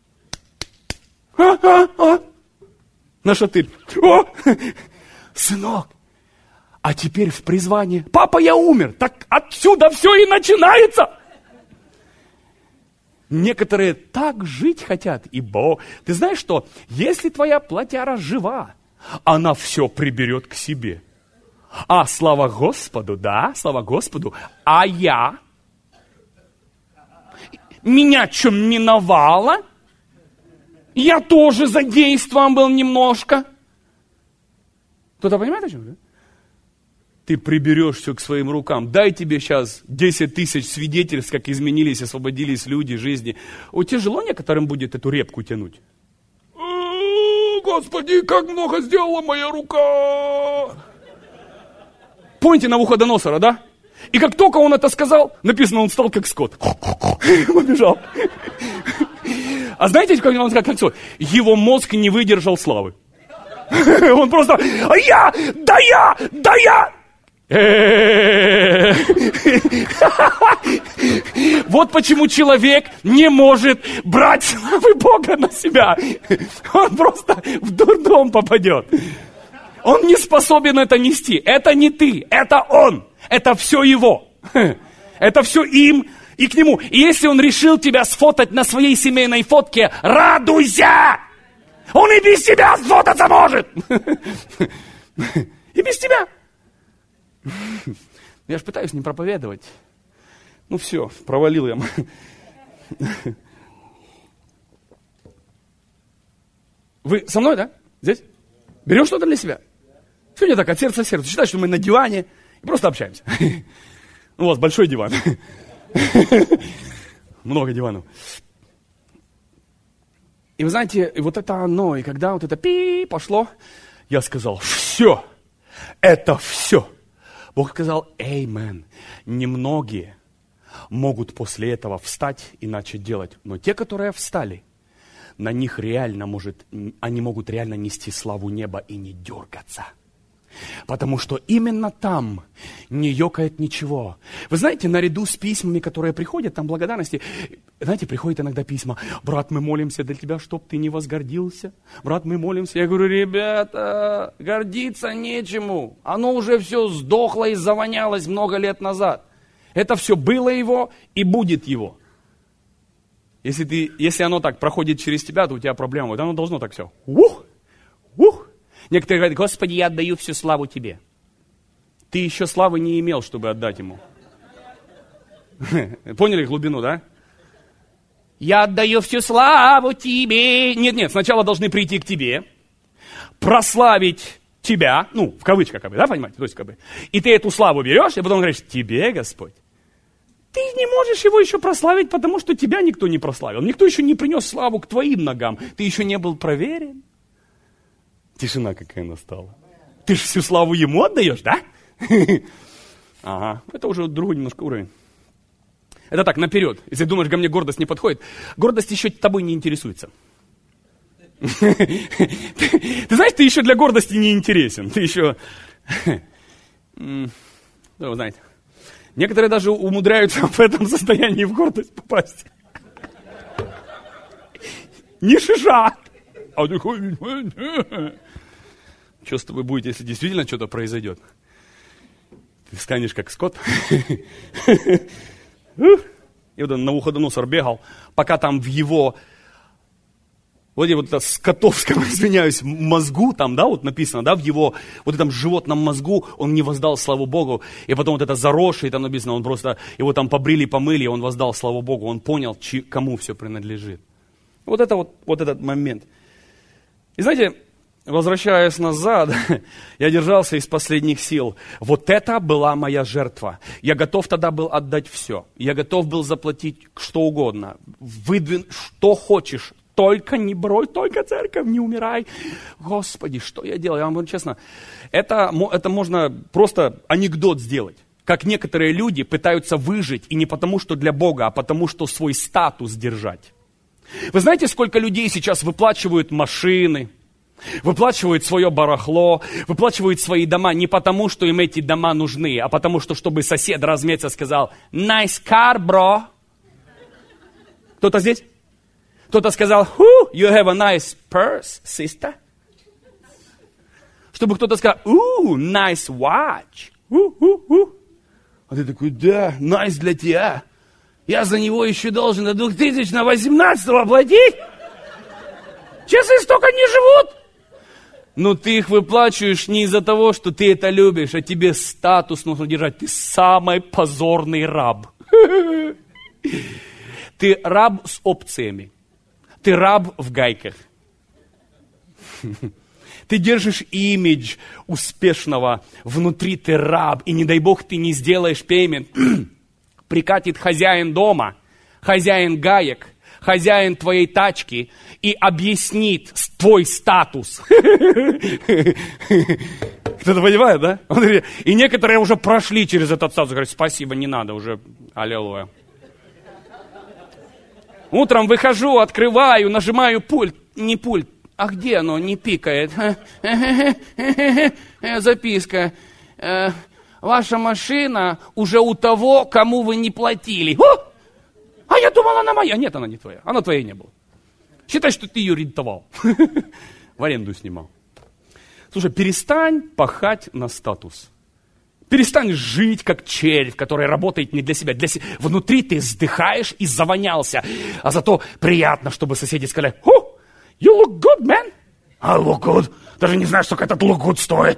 А, а, а. На шатырь. О, сынок, а теперь в призвании. Папа, я умер. Так отсюда все и начинается. Некоторые так жить хотят. И Бог, ты знаешь что? Если твоя плотяра жива, она все приберет к себе. А слава Господу, да, слава Господу. А я? Меня что, миновало? Я тоже задействован был немножко. Кто-то понимает, о чем? Да? Ты приберешь все к своим рукам. Дай тебе сейчас десять тысяч свидетельств, как изменились, освободились люди, жизни. О, тяжело некоторым будет эту репку тянуть. Господи, как много сделала моя рука! Помните Навуходоносора, да? И как только он это сказал, написано, он стал как скот. Побежал. А знаете, как он сказал, как скот? Его мозг не выдержал славы. Он просто, а я, да я, да я. Вот почему человек не может брать славы Бога на себя. Он просто в дурдом попадет. Он не способен это нести. Это не ты, это он. Это все его. Это все им и к нему. И если он решил тебя сфотать на своей семейной фотке, радуйся! Он и без тебя сфотаться может! И без тебя. Я же пытаюсь не проповедовать. Ну все, провалил я. Вы со мной, да? Здесь? Берем что-то для себя? Сегодня так, от сердца к сердцу. Считай, что мы на диване и просто общаемся. У вас большой диван. Много диванов. И вы знаете, и вот это оно, и когда вот это пи пошло, я сказал, все, это все. Бог сказал, эймен, немногие могут после этого встать и начать делать. Но те, которые встали, на них реально может, они могут реально нести славу неба и не дергаться. Потому что именно там не ёкает ничего. Вы знаете, наряду с письмами, которые приходят, там благодарности, знаете, приходят иногда письма, брат, мы молимся для тебя, чтоб ты не возгордился. Брат, мы молимся. Я говорю, ребята, гордиться нечему. Оно уже все сдохло и завонялось много лет назад. Это все было его и будет его. Если, ты, если оно так проходит через тебя, то у тебя проблема. Вот оно должно так все. Ух, ух. Некоторые говорят, Господи, я отдаю всю славу Тебе. Ты еще славы не имел, чтобы отдать Ему. Поняли глубину, да? Я отдаю всю славу Тебе. Нет, нет, сначала должны прийти к Тебе, прославить Тебя, ну, в кавычках, как бы, да, понимаете? То есть, как бы, и ты эту славу берешь, и потом говоришь, Тебе, Господь. Ты не можешь его еще прославить, потому что тебя никто не прославил. Никто еще не принес славу к твоим ногам. Ты еще не был проверен. Тишина какая настала. Ты же всю славу ему отдаешь, да? Ага, это уже другой немножко уровень. Это так, наперед. Если думаешь, ко мне гордость не подходит, гордость еще тобой не интересуется. Ты знаешь, ты еще для гордости не интересен. Ты еще... Вы знаете, некоторые даже умудряются в этом состоянии в гордость попасть. Не шиша. А ты ходишь, что с тобой будет, если действительно что-то произойдет? Ты станешь как скот. И вот он Навуходоносор бегал, пока там в его, вот вот это скотовском, извиняюсь, мозгу, там, да, вот написано, да, в его вот этом животном мозгу он не воздал славу Богу. И потом вот это заросшее, там написано, он просто, его там побрили, помыли, и он воздал славу Богу. Он понял, чи, кому все принадлежит. Вот это вот, вот этот момент. И знаете, возвращаясь назад, я держался из последних сил. Вот это была моя жертва. Я готов тогда был отдать все. Я готов был заплатить что угодно. Выдвин, что хочешь. Только не брось, только церковь, не умирай. Господи, что я делаю? Я вам говорю честно, это, это можно просто анекдот сделать. Как некоторые люди пытаются выжить, и не потому, что для Бога, а потому, что свой статус держать. Вы знаете, сколько людей сейчас выплачивают машины, выплачивают свое барахло, выплачивают свои дома не потому, что им эти дома нужны, а потому, что чтобы сосед разметься сказал «Nice car, bro». Кто-то здесь? Кто-то сказал «Who, you have a nice purse, sister». Чтобы кто-то сказал «Ooh, nice watch». У-у-у. А ты такой «Да, nice для тебя». Я за него еще должен до две тысячи восемнадцатого платить? Часы столько не живут. Но ты их выплачиваешь не из-за того, что ты это любишь, а тебе статус нужно держать. Ты самый позорный раб. Ты раб с опциями. Ты раб в гайках. Ты держишь имидж успешного, внутри ты раб, и не дай бог ты не сделаешь пеймент. Прикатит хозяин дома, хозяин гаек, хозяин твоей тачки и объяснит твой статус. Кто-то понимает, да? И некоторые уже прошли через этот статус, говорят, спасибо, не надо уже, аллилуйя. Утром выхожу, открываю, нажимаю пульт, не пульт, а где оно, не пикает? Записка. Ваша машина уже у того, кому вы не платили. О! А я думал, она моя. Нет, она не твоя. Она твоей не была. Считай, что ты ее рентовал. В аренду снимал. Слушай, перестань пахать на статус. Перестань жить как червь, который работает не для себя. Для себя. Внутри ты вздыхаешь и завонялся. А зато приятно, чтобы соседи сказали, oh, you look good, man. I look good. Даже не знаю, сколько этот look good стоит.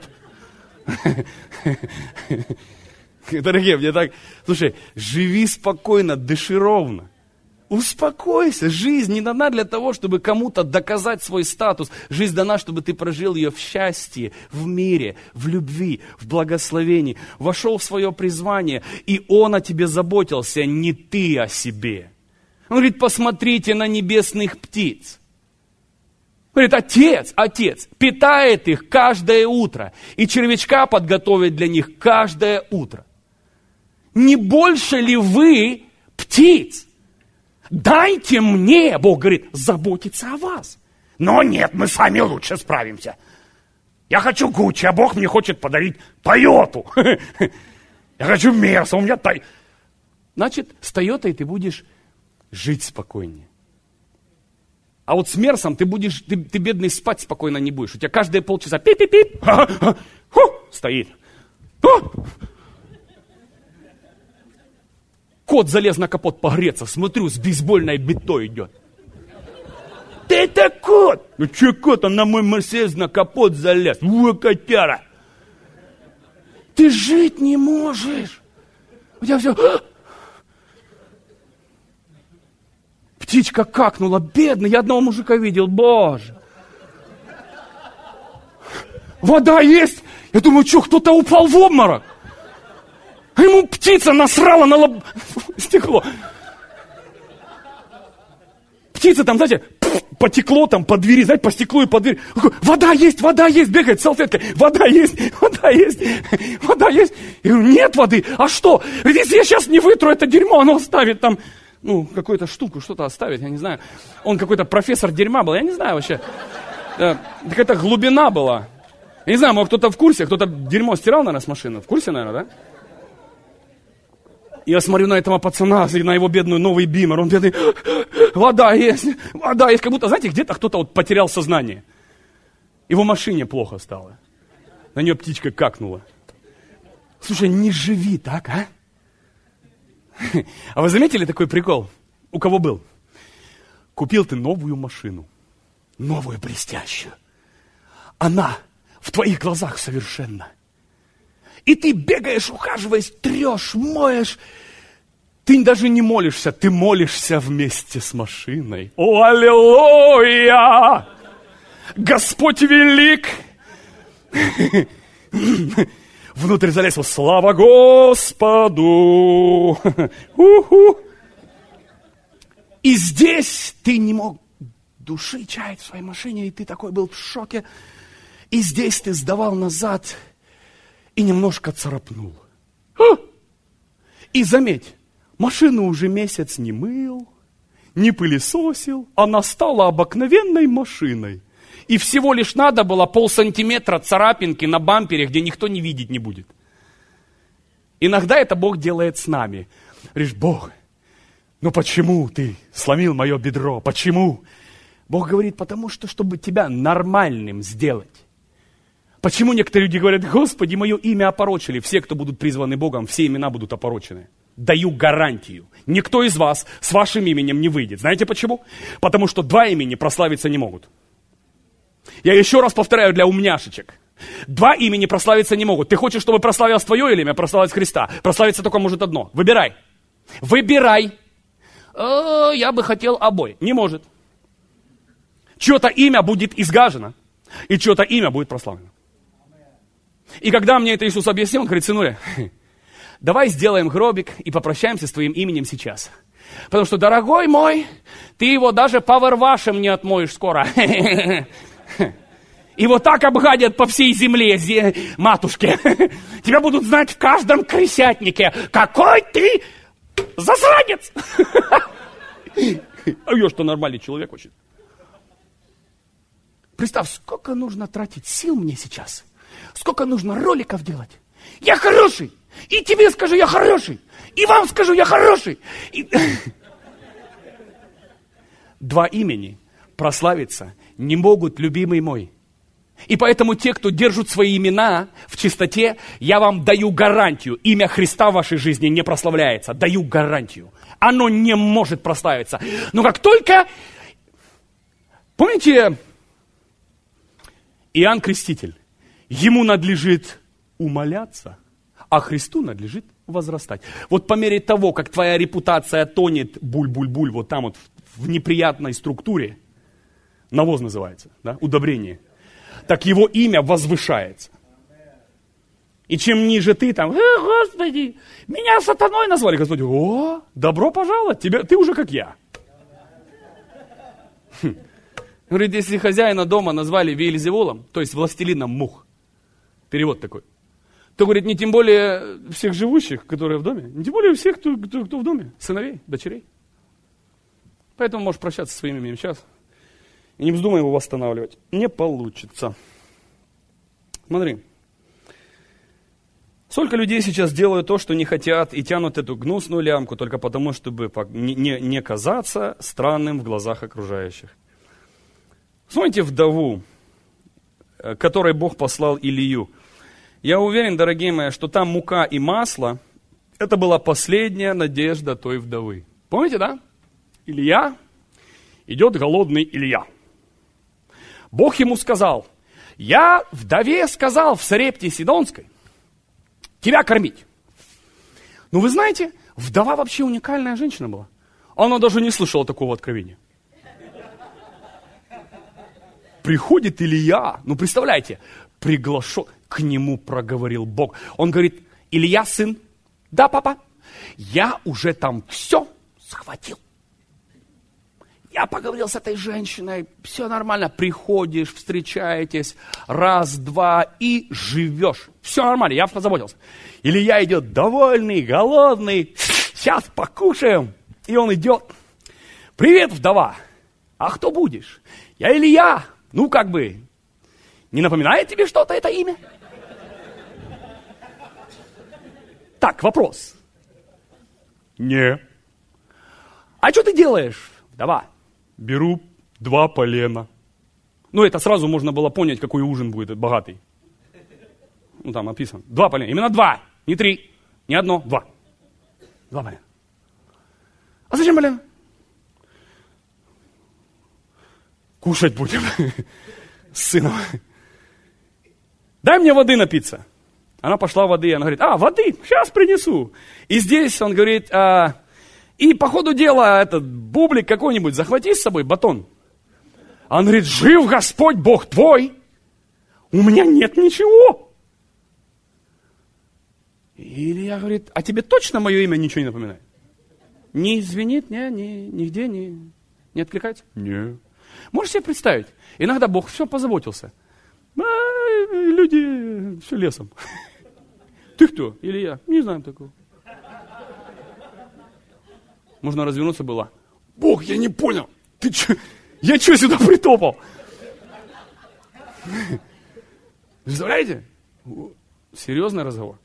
Дорогие, мне так... Слушай, живи спокойно, дыши ровно. Успокойся. Жизнь не дана для того, чтобы кому-то доказать свой статус. Жизнь дана, чтобы ты прожил ее в счастье, в мире, в любви, в благословении. Вошел в свое призвание, и Он о тебе заботился, не ты о себе. Он говорит, посмотрите на небесных птиц. Говорит, отец, отец, питает их каждое утро. И червячка подготовит для них каждое утро. Не больше ли вы птиц? Дайте мне, Бог говорит, заботиться о вас. Но нет, мы сами лучше справимся. Я хочу Гуччи, а Бог мне хочет подарить Тойоту. Я хочу Мерс, а у меня Тай... Значит, с Тойотой ты будешь жить спокойнее. А вот с Мерсом ты будешь, ты, ты бедный, спать спокойно не будешь. У тебя каждые полчаса пип-пип-пип, стоит. Кот залез на капот погреться, смотрю, с бейсбольной битой идет. Ты это кот? Ну че кот, он на мой Мерседес на капот залез. Во, котяра. Ты жить не можешь. У тебя все... Птичка какнула, бедный, я одного мужика видел, боже. Вода есть? Я думаю, что, кто-то упал в обморок? А ему птица насрала на лоб... стекло. Птица там, знаете, потекло там по двери, знаете, по стеклу и по двери. Вода есть, вода есть, бегает с салфеткой. Вода есть, вода есть, вода есть. Я говорю, нет воды, а что? Если я сейчас не вытру это дерьмо, оно оставит там... Ну, какую-то штуку, что-то оставить, я не знаю. Он какой-то профессор дерьма был, я не знаю вообще. Какая-то глубина была. Я не знаю, может кто-то в курсе, кто-то дерьмо стирал, наверное, с машины. В курсе, наверное, да? Я смотрю на этого пацана, на его бедную новый бимер. Он бедный, вода есть, вода есть. Как будто, знаете, где-то кто-то вот потерял сознание. Его машине плохо стало. На нее птичка какнула. Слушай, не живи так, а? А вы заметили такой прикол? У кого был? Купил ты новую машину, новую блестящую. Она в твоих глазах совершенна. И ты бегаешь, ухаживаешь, трешь, моешь. Ты даже не молишься, ты молишься вместе с машиной. О, аллилуйя! Господь велик! Внутрь залез, слава Господу! У-ху. И здесь ты не мог души чаять в своей машине, и ты такой был в шоке. И здесь ты сдавал назад и немножко царапнул. И заметь, машину уже месяц не мыл, не пылесосил, она стала обыкновенной машиной. И всего лишь надо было полсантиметра царапинки на бампере, где никто не видеть не будет. Иногда это Бог делает с нами. Говоришь, Бог, ну почему ты сломил мое бедро? Почему? Бог говорит, потому что, чтобы тебя нормальным сделать. Почему некоторые люди говорят, Господи, мое имя опорочили? Все, кто будут призваны Богом, все имена будут опорочены. Даю гарантию. Никто из вас с вашим именем не выйдет. Знаете почему? Потому что два имени прославиться не могут. Я еще раз повторяю для умняшечек. Два имени прославиться не могут. Ты хочешь, чтобы прославилось твое имя, прославилось Христа? Прославиться только может одно. Выбирай. Выбирай. О, я бы хотел обои. Не может. Чье-то имя будет изгажено, и чье-то имя будет прославлено. И когда мне это Иисус объяснил, он говорит, сынуля, давай сделаем гробик и попрощаемся с твоим именем сейчас. Потому что, дорогой мой, ты его даже пауэрвашем не отмоешь скоро. И вот так обгадят по всей земле, матушке. Тебя будут знать в каждом крысятнике. Какой ты засранец! А я что, нормальный человек очень. Представь, сколько нужно тратить сил мне сейчас. Сколько нужно роликов делать. Я хороший. И тебе скажу, я хороший. И вам скажу, я хороший. И... Два имени прославиться не могут, любимый мой. И поэтому те, кто держат свои имена в чистоте, я вам даю гарантию. Имя Христа в вашей жизни не прославляется. Даю гарантию. Оно не может прославиться. Но как только... Помните, Иоанн Креститель, ему надлежит умоляться, а Христу надлежит возрастать. Вот по мере того, как твоя репутация тонет, буль-буль-буль, вот там вот в неприятной структуре, навоз называется, да, удобрение, так его имя возвышается. И чем ниже ты там, э, Господи, меня сатаной назвали, Господи, о, добро пожаловать, тебе, ты уже как я. Хм. Говорит, если хозяина дома назвали Веельзевулом, то есть властелином мух, перевод такой, то, говорит, не тем более всех живущих, которые в доме, не тем более всех, кто, кто, кто в доме, сыновей, дочерей. Поэтому можешь прощаться со своим именем сейчас. И не вздумай его восстанавливать. Не получится. Смотри. Сколько людей сейчас делают то, что не хотят, и тянут эту гнусную лямку только потому, чтобы не, не, не казаться странным в глазах окружающих. Смотрите вдову, которой Бог послал Илию. Я уверен, дорогие мои, что там мука и масло, это была последняя надежда той вдовы. Помните, да? Илья, идет голодный Илья. Бог ему сказал, я вдове сказал в Сарепте Сидонской тебя кормить. Ну вы знаете, вдова вообще уникальная женщина была. Она даже не слышала такого откровения. Приходит Илья, ну представляете, приглашен, к нему проговорил Бог. Он говорит, Илья, сын, да, папа, я уже там все схватил. Я поговорил с этой женщиной, все нормально, приходишь, встречаетесь, раз, два и живешь. Все нормально, я позаботился. Илья идет довольный, голодный, сейчас покушаем. И он идет, привет, вдова, а кто будешь? Я Илья, ну как бы, не напоминает тебе что-то это имя? Так, вопрос. Не. А что ты делаешь, вдова? Беру два полена. Ну, это сразу можно было понять, какой ужин будет богатый. Ну, там написано. Два полена. Именно два. Не три, не одно, два. Два полена. А зачем полено? Кушать будем с сыном. Дай мне воды напиться. Она пошла воды, она говорит, а, воды, сейчас принесу. И здесь он говорит, а, и по ходу дела этот бублик какой-нибудь захвати с собой, батон. Он говорит, жив Господь Бог твой, у меня нет ничего. И Илья говорит, а тебе точно мое имя ничего не напоминает? Не звенит, не, не, нигде не, не откликается? Нет. Можешь себе представить, иногда Бог все позаботился. А, люди все лесом. Ты кто? Или я? Не знаю такого. Можно развернуться было. Бог, я не понял. Ты че? Я что сюда притопал? Представляете? Серьезный разговор.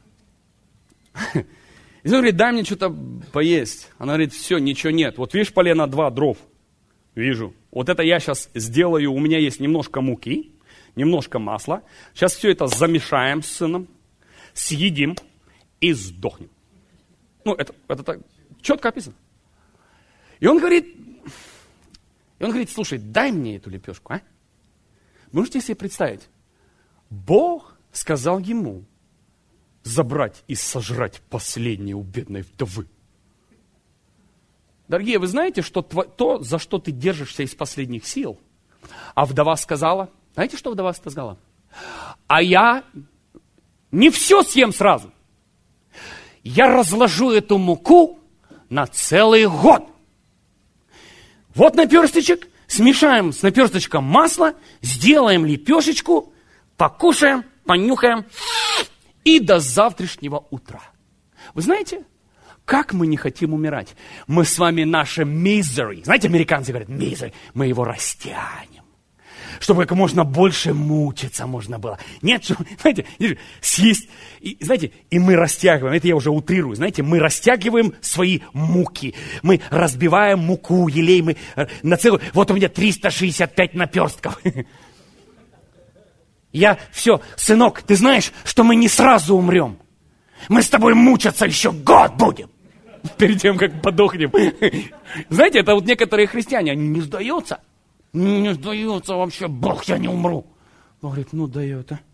И он говорит, дай мне что-то поесть. Она говорит, все, ничего нет. Вот видишь, полено два дров. Вижу. Вот это я сейчас сделаю. У меня есть немножко муки, немножко масла. Сейчас все это замешаем с сыном, съедим и сдохнем. Ну, это, это так четко описано. И он говорит, и он говорит, слушай, дай мне эту лепешку, а? Можете себе представить? Бог сказал ему забрать и сожрать последнее у бедной вдовы. Дорогие, вы знаете, что то, за что ты держишься из последних сил, а вдова сказала, знаете, что вдова сказала? А я не все съем сразу. Я разложу эту муку на целый год. Вот наперсточек, смешаем с наперсточком масло, сделаем лепешечку, покушаем, понюхаем и до завтрашнего утра. Вы знаете, как мы не хотим умирать? Мы с вами наше misery, знаете, американцы говорят misery, мы его растянем, чтобы как можно больше мучиться можно было. Нет, что, знаете, съесть, и, знаете, и мы растягиваем, это я уже утрирую, знаете, мы растягиваем свои муки, мы разбиваем муку, елей, мы на целую, вот у меня триста шестьдесят пять наперстков. Я, все, сынок, ты знаешь, что мы не сразу умрем. Мы с тобой мучаться еще год будем. Перед тем, как подохнем. Знаете, это вот некоторые христиане, они не сдаются. Не сдаются вообще, Бог, я не умру. Он говорит, ну дает, а.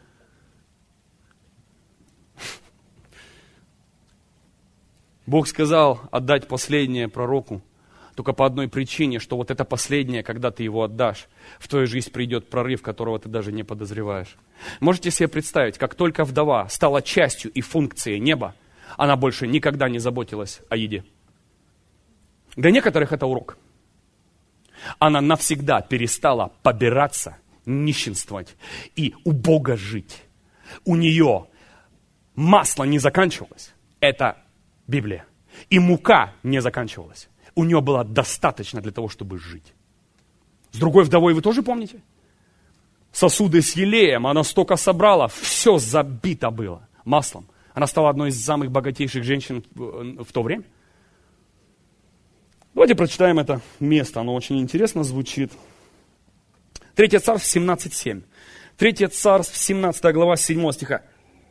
Бог сказал отдать последнее пророку. Только по одной причине, что вот это последнее, когда ты его отдашь, в твою жизнь придет прорыв, которого ты даже не подозреваешь. Можете себе представить, как только вдова стала частью и функцией неба, она больше никогда не заботилась о еде. Для некоторых это урок. Она навсегда перестала побираться, нищенствовать и убого жить. У нее масло не заканчивалось, это Библия, и мука не заканчивалась. У нее было достаточно для того, чтобы жить. С другой вдовой вы тоже помните? Сосуды с елеем, она столько собрала, все забито было маслом. Она стала одной из самых богатейших женщин в, в то время. Давайте прочитаем это место, оно очень интересно звучит. Третье царство семнадцать семь. Третье царство семнадцатая глава седьмого стиха.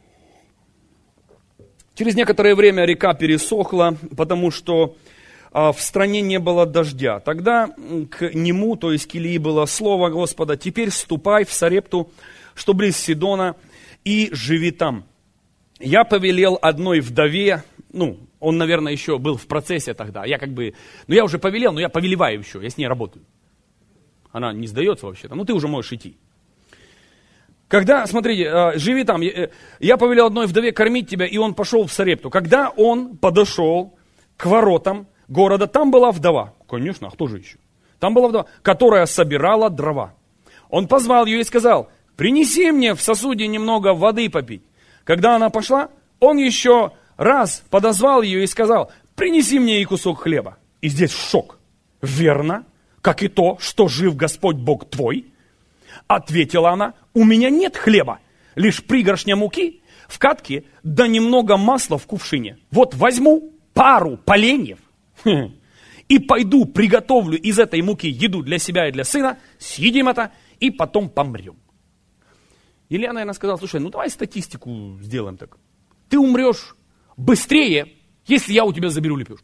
Через некоторое время река пересохла, потому что в стране не было дождя. Тогда к нему, то есть к Илии, было слово Господа: теперь ступай в Сарепту, что близ Сидона, и живи там. Я повелел одной вдове, ну, он, наверное, еще был в процессе тогда, я как бы, ну, я уже повелел, но я повелеваю еще, я с ней работаю. Она не сдается вообще-то, ну, ты уже можешь идти. Когда, смотрите, живи там, я повелел одной вдове кормить тебя, и он пошел в Сарепту. Когда он подошел к воротам города, там была вдова, конечно, а кто же еще? Там была вдова, которая собирала дрова. Он позвал ее и сказал: принеси мне в сосуде немного воды попить. Когда она пошла, он еще раз подозвал ее и сказал: принеси мне и кусок хлеба. И здесь шок. Верно, как и то, что жив Господь Бог твой. Ответила она: у меня нет хлеба, лишь пригоршня муки в катке, да немного масла в кувшине. Вот возьму пару поленьев и пойду приготовлю из этой муки еду для себя и для сына, съедим это и потом помрем. Илья, наверное, сказал: слушай, ну давай статистику сделаем так. ты умрешь быстрее, если я у тебя заберу лепешку.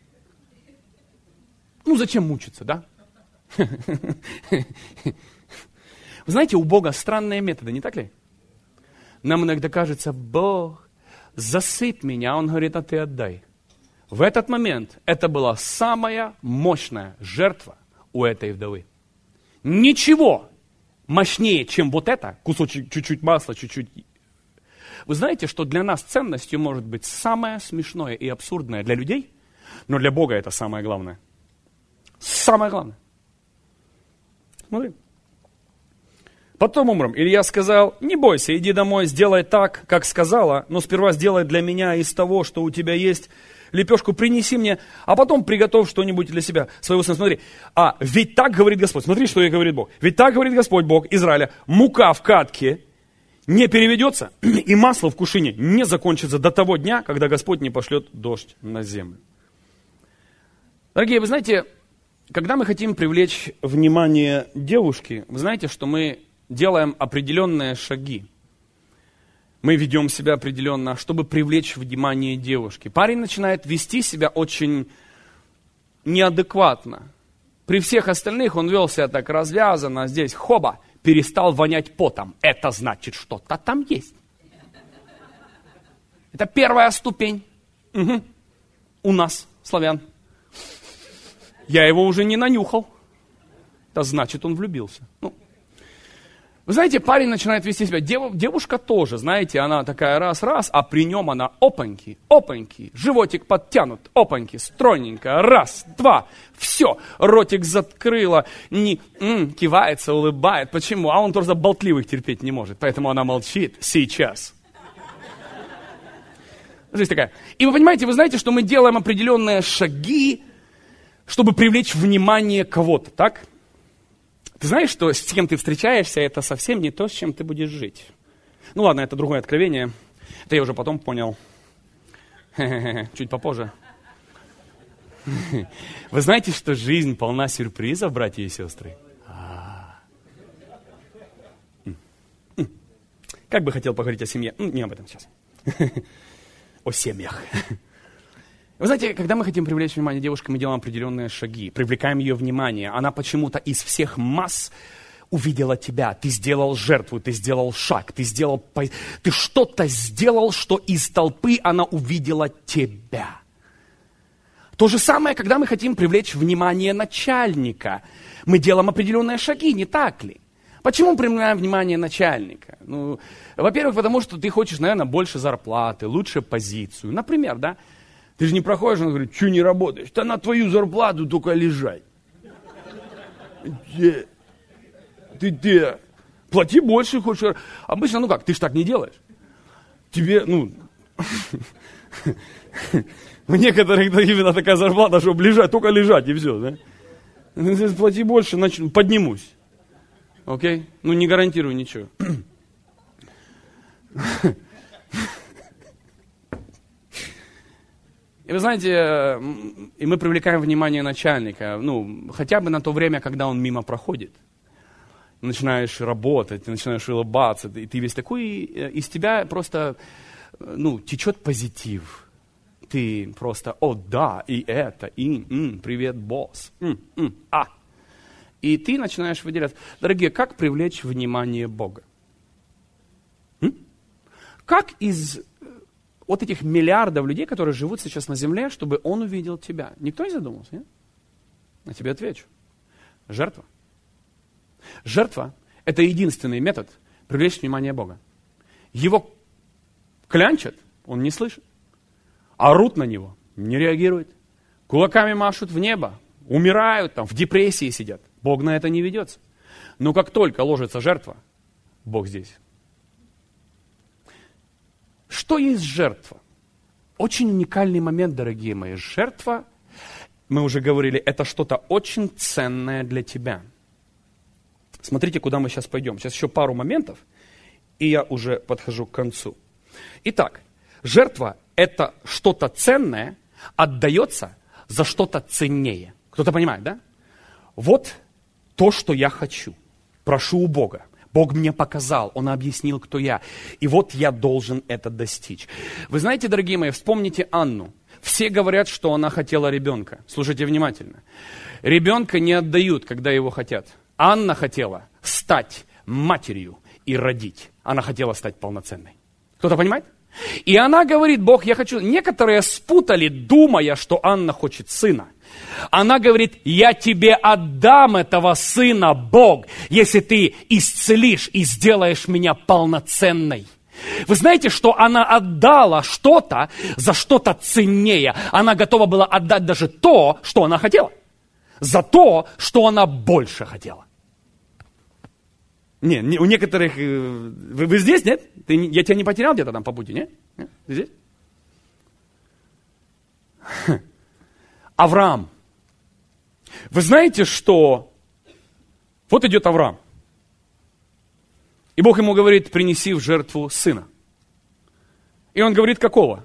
Ну, зачем мучиться, да? Вы знаете, у Бога странные методы, не так ли? Нам иногда кажется, Бог, засыпь меня, Он говорит, а ты отдай. В этот момент это была самая мощная жертва у этой вдовы. Ничего мощнее, чем вот это, кусочек, чуть-чуть масла, чуть-чуть. Вы знаете, что для нас ценностью может быть самое смешное и абсурдное для людей, но для Бога это самое главное. Самое главное. Смотри. Потом умрем. Илья сказал, не бойся, иди домой, сделай так, как сказала, но сперва сделай для меня из того, что у тебя есть, лепешку принеси мне, а потом приготовь что-нибудь для себя, своего сына. Смотри, а ведь так говорит Господь, смотри, что и говорит Бог. Ведь так говорит Господь, Бог Израиля, мука в катке не переведется, и масло в кувшине не закончится до того дня, когда Господь не пошлет дождь на землю. Дорогие, вы знаете, когда мы хотим привлечь внимание девушки, вы знаете, что мы делаем определенные шаги. Мы ведем себя определенно, чтобы привлечь внимание девушки. Парень начинает вести себя очень неадекватно. При всех остальных он вел себя так развязанно, а здесь хоба, перестал вонять потом. Это значит, что-то там есть. Это первая ступень. Угу. У нас, славян. Я его уже не нанюхал. Это значит, он влюбился. Ну. Вы знаете, парень начинает вести себя. Дев, девушка тоже, знаете, она такая раз-раз, а при нем она опаньки, опаньки, животик подтянут, опаньки, стройненькая, раз, два, все, ротик закрыла, не, м, кивается, улыбает. Почему? А он тоже болтливых терпеть не может, поэтому она молчит сейчас. Жизнь такая. И вы понимаете, вы знаете, что мы делаем определенные шаги, чтобы привлечь внимание кого-то, так? Ты знаешь, что с кем ты встречаешься, это совсем не то, с чем ты будешь жить. Ну ладно, это другое откровение. Это я уже потом понял. Чуть попозже. Вы знаете, что жизнь полна сюрпризов, братья и сестры? Как бы хотел поговорить о семье. Не об этом сейчас. О семьях. Вы знаете, когда мы хотим привлечь внимание девушки, мы делаем определенные шаги, привлекаем ее внимание. Она почему-то из всех масс увидела тебя. Ты сделал жертву, ты сделал шаг, ты сделал, ты что-то сделал, что из толпы она увидела тебя. То же самое, когда мы хотим привлечь внимание начальника. Мы делаем определенные шаги, не так ли? Почему привлекаем внимание начальника? Ну, во-первых, потому что ты хочешь, наверное, больше зарплаты, лучшую позицию. Например, да? Ты же не проходишь, он говорит, что не работаешь? Да на твою зарплату только лежать. Ты, ты, ты плати больше хочешь. Обычно, ну как, ты же так не делаешь. Тебе, ну, у некоторых именно такая зарплата, чтобы лежать, только лежать и все, да? Плати больше, начну, поднимусь. Окей? Ну, не гарантирую ничего. И вы знаете, и мы привлекаем внимание начальника, ну, хотя бы на то время, когда он мимо проходит. Начинаешь работать, ты начинаешь улыбаться, и ты весь такой, из тебя просто, ну, течет позитив. Ты просто, о, да, и это, и, м, привет, босс, м, м, а. И ты начинаешь выделять. Дорогие, как привлечь внимание Бога? М? Как из вот этих миллиардов людей, которые живут сейчас на земле, чтобы Он увидел тебя? Никто не задумался, нет? Я тебе отвечу. Жертва. Жертва – это единственный метод привлечь внимание Бога. Его клянчат, Он не слышит. Орут на Него, не реагирует. Кулаками машут в небо, умирают, там, в депрессии сидят. Бог на это не ведется. Но как только ложится жертва, Бог здесь. Что есть жертва? Очень уникальный момент, дорогие мои. Жертва, мы уже говорили, это что-то очень ценное для тебя. Смотрите, куда мы сейчас пойдем. Сейчас еще пару моментов, и я уже подхожу к концу. Итак, жертва – это что-то ценное, отдается за что-то ценнее. Кто-то понимает, да? Вот то, что я хочу. Прошу у Бога. Бог мне показал, Он объяснил, кто я. И вот я должен это достичь. Вы знаете, дорогие мои, вспомните Анну. Все говорят, что она хотела ребенка. Слушайте внимательно. Ребенка не отдают, когда его хотят. Анна хотела стать матерью и родить. Она хотела стать полноценной. Кто-то понимает? И она говорит: Бог, я хочу... Некоторые спутали, думая, что Анна хочет сына. Она говорит: я тебе отдам этого сына, Бог, если ты исцелишь и сделаешь меня полноценной. Вы знаете, что она отдала что-то за что-то ценнее. Она готова была отдать даже то, что она хотела, за то, что она больше хотела. Не, не у некоторых... Вы, вы здесь, нет? Ты, я тебя не потерял где-то там по пути, нет? нет? Ты здесь? Авраам. Вы знаете, что... Вот идет Авраам. И Бог ему говорит: принеси в жертву сына. И он говорит: какого?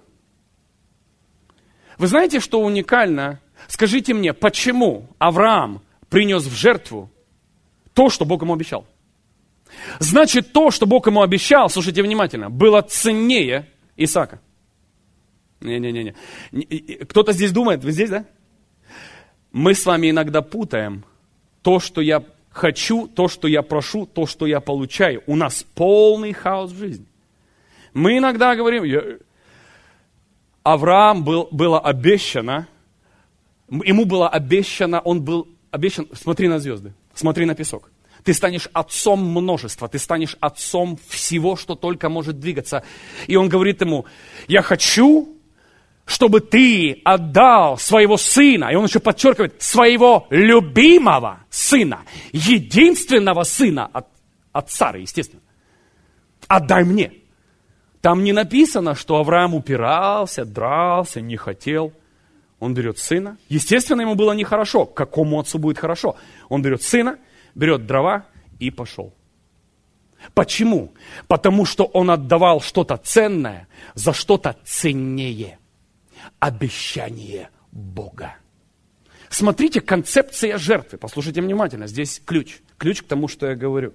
Вы знаете, что уникально? Скажите мне, почему Авраам принес в жертву то, что Бог ему обещал? Значит, то, что Бог ему обещал, слушайте внимательно, было ценнее Исаака. Не-не-не. Кто-то здесь думает, вы здесь, да? Мы с вами иногда путаем то, что я хочу, то, что я прошу, то, что я получаю. У нас полный хаос в жизни. Мы иногда говорим, я... Авраам был, было обещано, ему было обещано, он был обещан, смотри на звезды, смотри на песок. Ты станешь отцом множества, ты станешь отцом всего, что только может двигаться. И он говорит ему: я хочу, чтобы ты отдал своего сына, и он еще подчеркивает, своего любимого сына, единственного сына от, от Сары, естественно, отдай мне. Там не написано, что Авраам упирался, дрался, не хотел. Он берет сына. Естественно, ему было нехорошо. Какому отцу будет хорошо? Он берет сына, берет дрова и пошел. Почему? Потому что он отдавал что-то ценное за что-то ценнее. Обещание Бога. Смотрите, концепция жертвы. Послушайте внимательно, здесь ключ. Ключ к тому, что я говорю.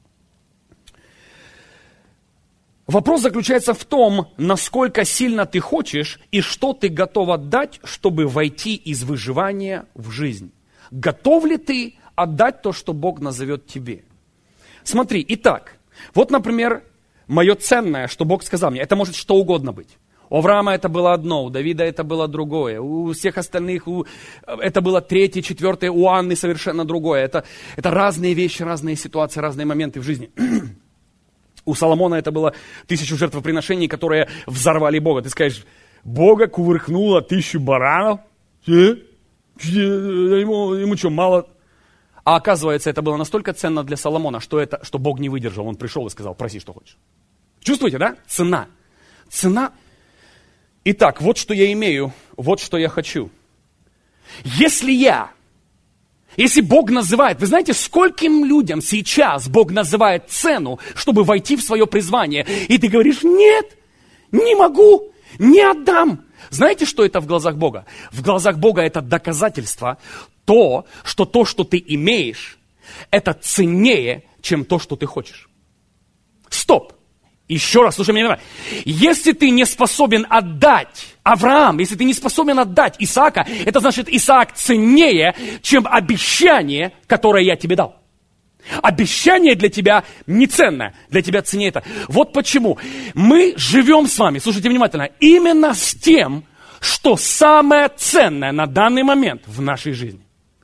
Вопрос заключается в том, насколько сильно ты хочешь и что ты готов отдать, чтобы войти из выживания в жизнь. Готов ли ты отдать то, что Бог назовет тебе? Смотри, итак, вот, например, мое ценное, что Бог сказал мне, это может что угодно быть. У Авраама это было одно, у Давида это было другое, у всех остальных у, это было третье, четвертое, у Анны совершенно другое. Это, это разные вещи, разные ситуации, разные моменты в жизни. У Соломона это было тысячу жертвоприношений, которые взорвали Бога. Ты скажешь: Бога кувыркнуло тысячу баранов? Ему, ему что, мало? А оказывается, это было настолько ценно для Соломона, что, это, что Бог не выдержал. Он пришел и сказал: проси, что хочешь. Чувствуете, да? Цена. Цена. Итак, вот что я имею, вот что я хочу. Если я, если Бог называет, вы знаете, скольким людям сейчас Бог называет цену, чтобы войти в свое призвание, и ты говоришь: нет, не могу, не отдам. Знаете, что это в глазах Бога? В глазах Бога это доказательство, то, что то, что ты имеешь, это ценнее, чем то, что ты хочешь. Стоп! Еще раз, слушай меня. Если ты не способен отдать Авраам, если ты не способен отдать Исаака, это значит, Исаак ценнее, чем обещание, которое я тебе дал. Обещание для тебя не ценное, для тебя ценнее это. Вот почему мы живем с вами, слушайте внимательно, именно с тем, что самое ценное на данный момент в нашей жизни.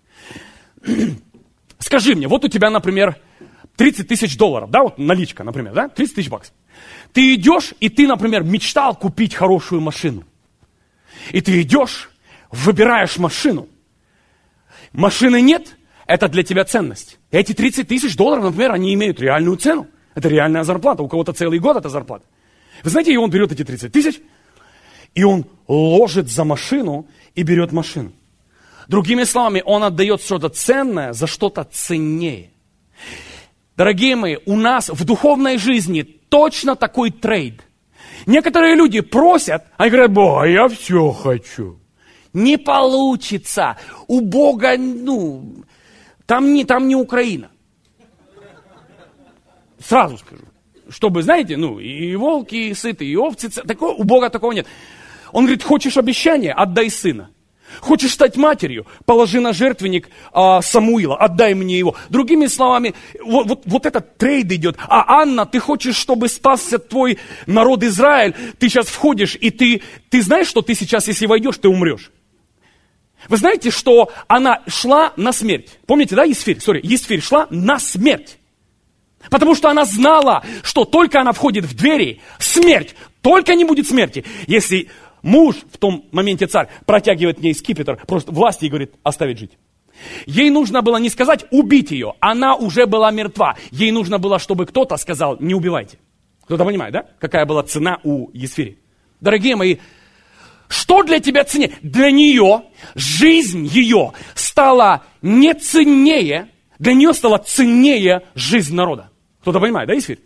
Скажи мне, вот у тебя, например, тридцать тысяч долларов, да, вот наличка, например, да, тридцать тысяч баксов. Ты идешь, и ты, например, мечтал купить хорошую машину. И ты идешь, выбираешь машину. Машины нет, это для тебя ценность. Эти тридцать тысяч долларов, например, они имеют реальную цену. Это реальная зарплата, у кого-то целый год это зарплата. Вы знаете, и он берет эти тридцать тысяч, и он ложит за машину и берет машину. Другими словами, он отдает что-то ценное за что-то ценнее. Дорогие мои, у нас в духовной жизни точно такой трейд. Некоторые люди просят, они говорят: Бог, я все хочу. Не получится. У Бога, ну, там не, там не Украина. Сразу скажу. Чтобы, знаете, ну, и волки сыты, и овцы, такого, у Бога такого нет. Он говорит, хочешь обещание, отдай сына. Хочешь стать матерью, положи на жертвенник а, Самуила, отдай мне его. Другими словами, вот, вот, вот этот трейд идет. А Анна, ты хочешь, чтобы спасся твой народ Израиль, ты сейчас входишь, и ты, ты знаешь, что ты сейчас, если войдешь, ты умрешь. Вы знаете, что она шла на смерть. Помните, да, Есфирь? Сори, Есфирь шла на смерть. Потому что она знала, что только она входит в двери, смерть, только не будет смерти. Если муж, в том моменте царь, протягивает мне скипетр, просто власти и говорит, оставить жить. Ей нужно было не сказать, убить ее, она уже была мертва. Ей нужно было, чтобы кто-то сказал, не убивайте. Кто-то понимает, да? Какая была цена у Есфири. Дорогие мои, что для тебя ценнее? Для нее жизнь ее стала не ценнее, для нее стала ценнее жизнь народа. Кто-то понимает, да, Есфирь?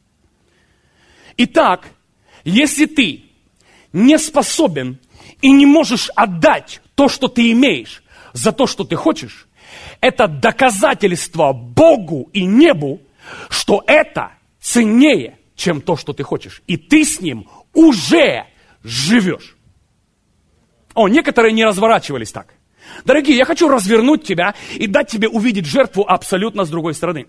Итак, если ты не способен и не можешь отдать то, что ты имеешь, за то, что ты хочешь, это доказательство Богу и небу, что это ценнее, чем то, что ты хочешь. И ты с ним уже живешь. О, некоторые не разворачивались так. Дорогие, я хочу развернуть тебя и дать тебе увидеть жертву абсолютно с другой стороны.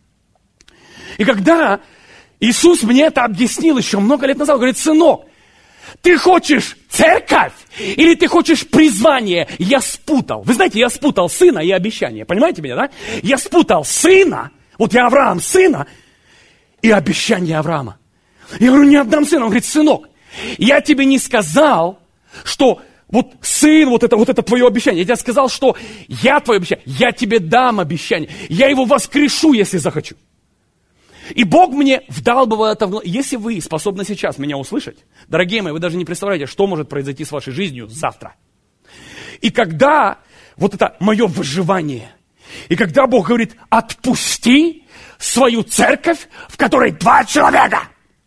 И когда Иисус мне это объяснил еще много лет назад, он говорит, сынок, ты хочешь церковь или ты хочешь призвание? Я спутал. Вы знаете, я спутал сына и обещание. Понимаете меня, да? Я спутал сына, вот я Авраам, сына, и обещание Авраама. Я говорю, не отдам сына. Он говорит, сынок, я тебе не сказал, что вот сын, вот это, вот это твое обещание. Я тебе сказал, что я твое обещание. Я тебе дам обещание. Я его воскрешу, если захочу. И Бог мне вдалбывал это в голову. Если вы способны сейчас меня услышать, дорогие мои, вы даже не представляете, что может произойти с вашей жизнью завтра. И когда вот это мое выживание, и когда Бог говорит, отпусти свою церковь, в которой два человека.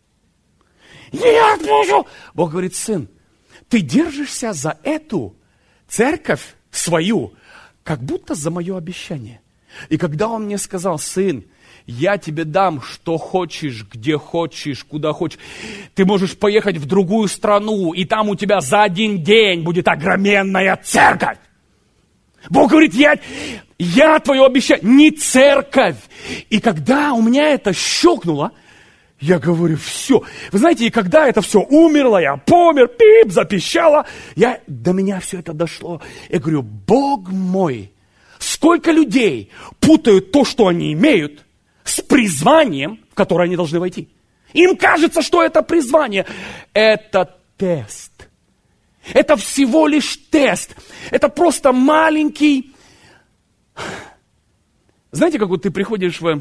Не отпущу. Бог говорит, сын, ты держишься за эту церковь свою, как будто за мое обещание. И когда он мне сказал, сын, я тебе дам, что хочешь, где хочешь, куда хочешь. Ты можешь поехать в другую страну, и там у тебя за один день будет огроменная церковь. Бог говорит, я, я твое обещание, не церковь. И когда у меня это щелкнуло, я говорю, все. Вы знаете, и когда это все умерло, я помер, пип, запищало, я, до меня все это дошло. Я говорю, Бог мой, сколько людей путают то, что они имеют, с призванием, в которое они должны войти. Им кажется, что это призвание. Это тест. Это всего лишь тест. Это просто маленький... Знаете, как вот ты приходишь в,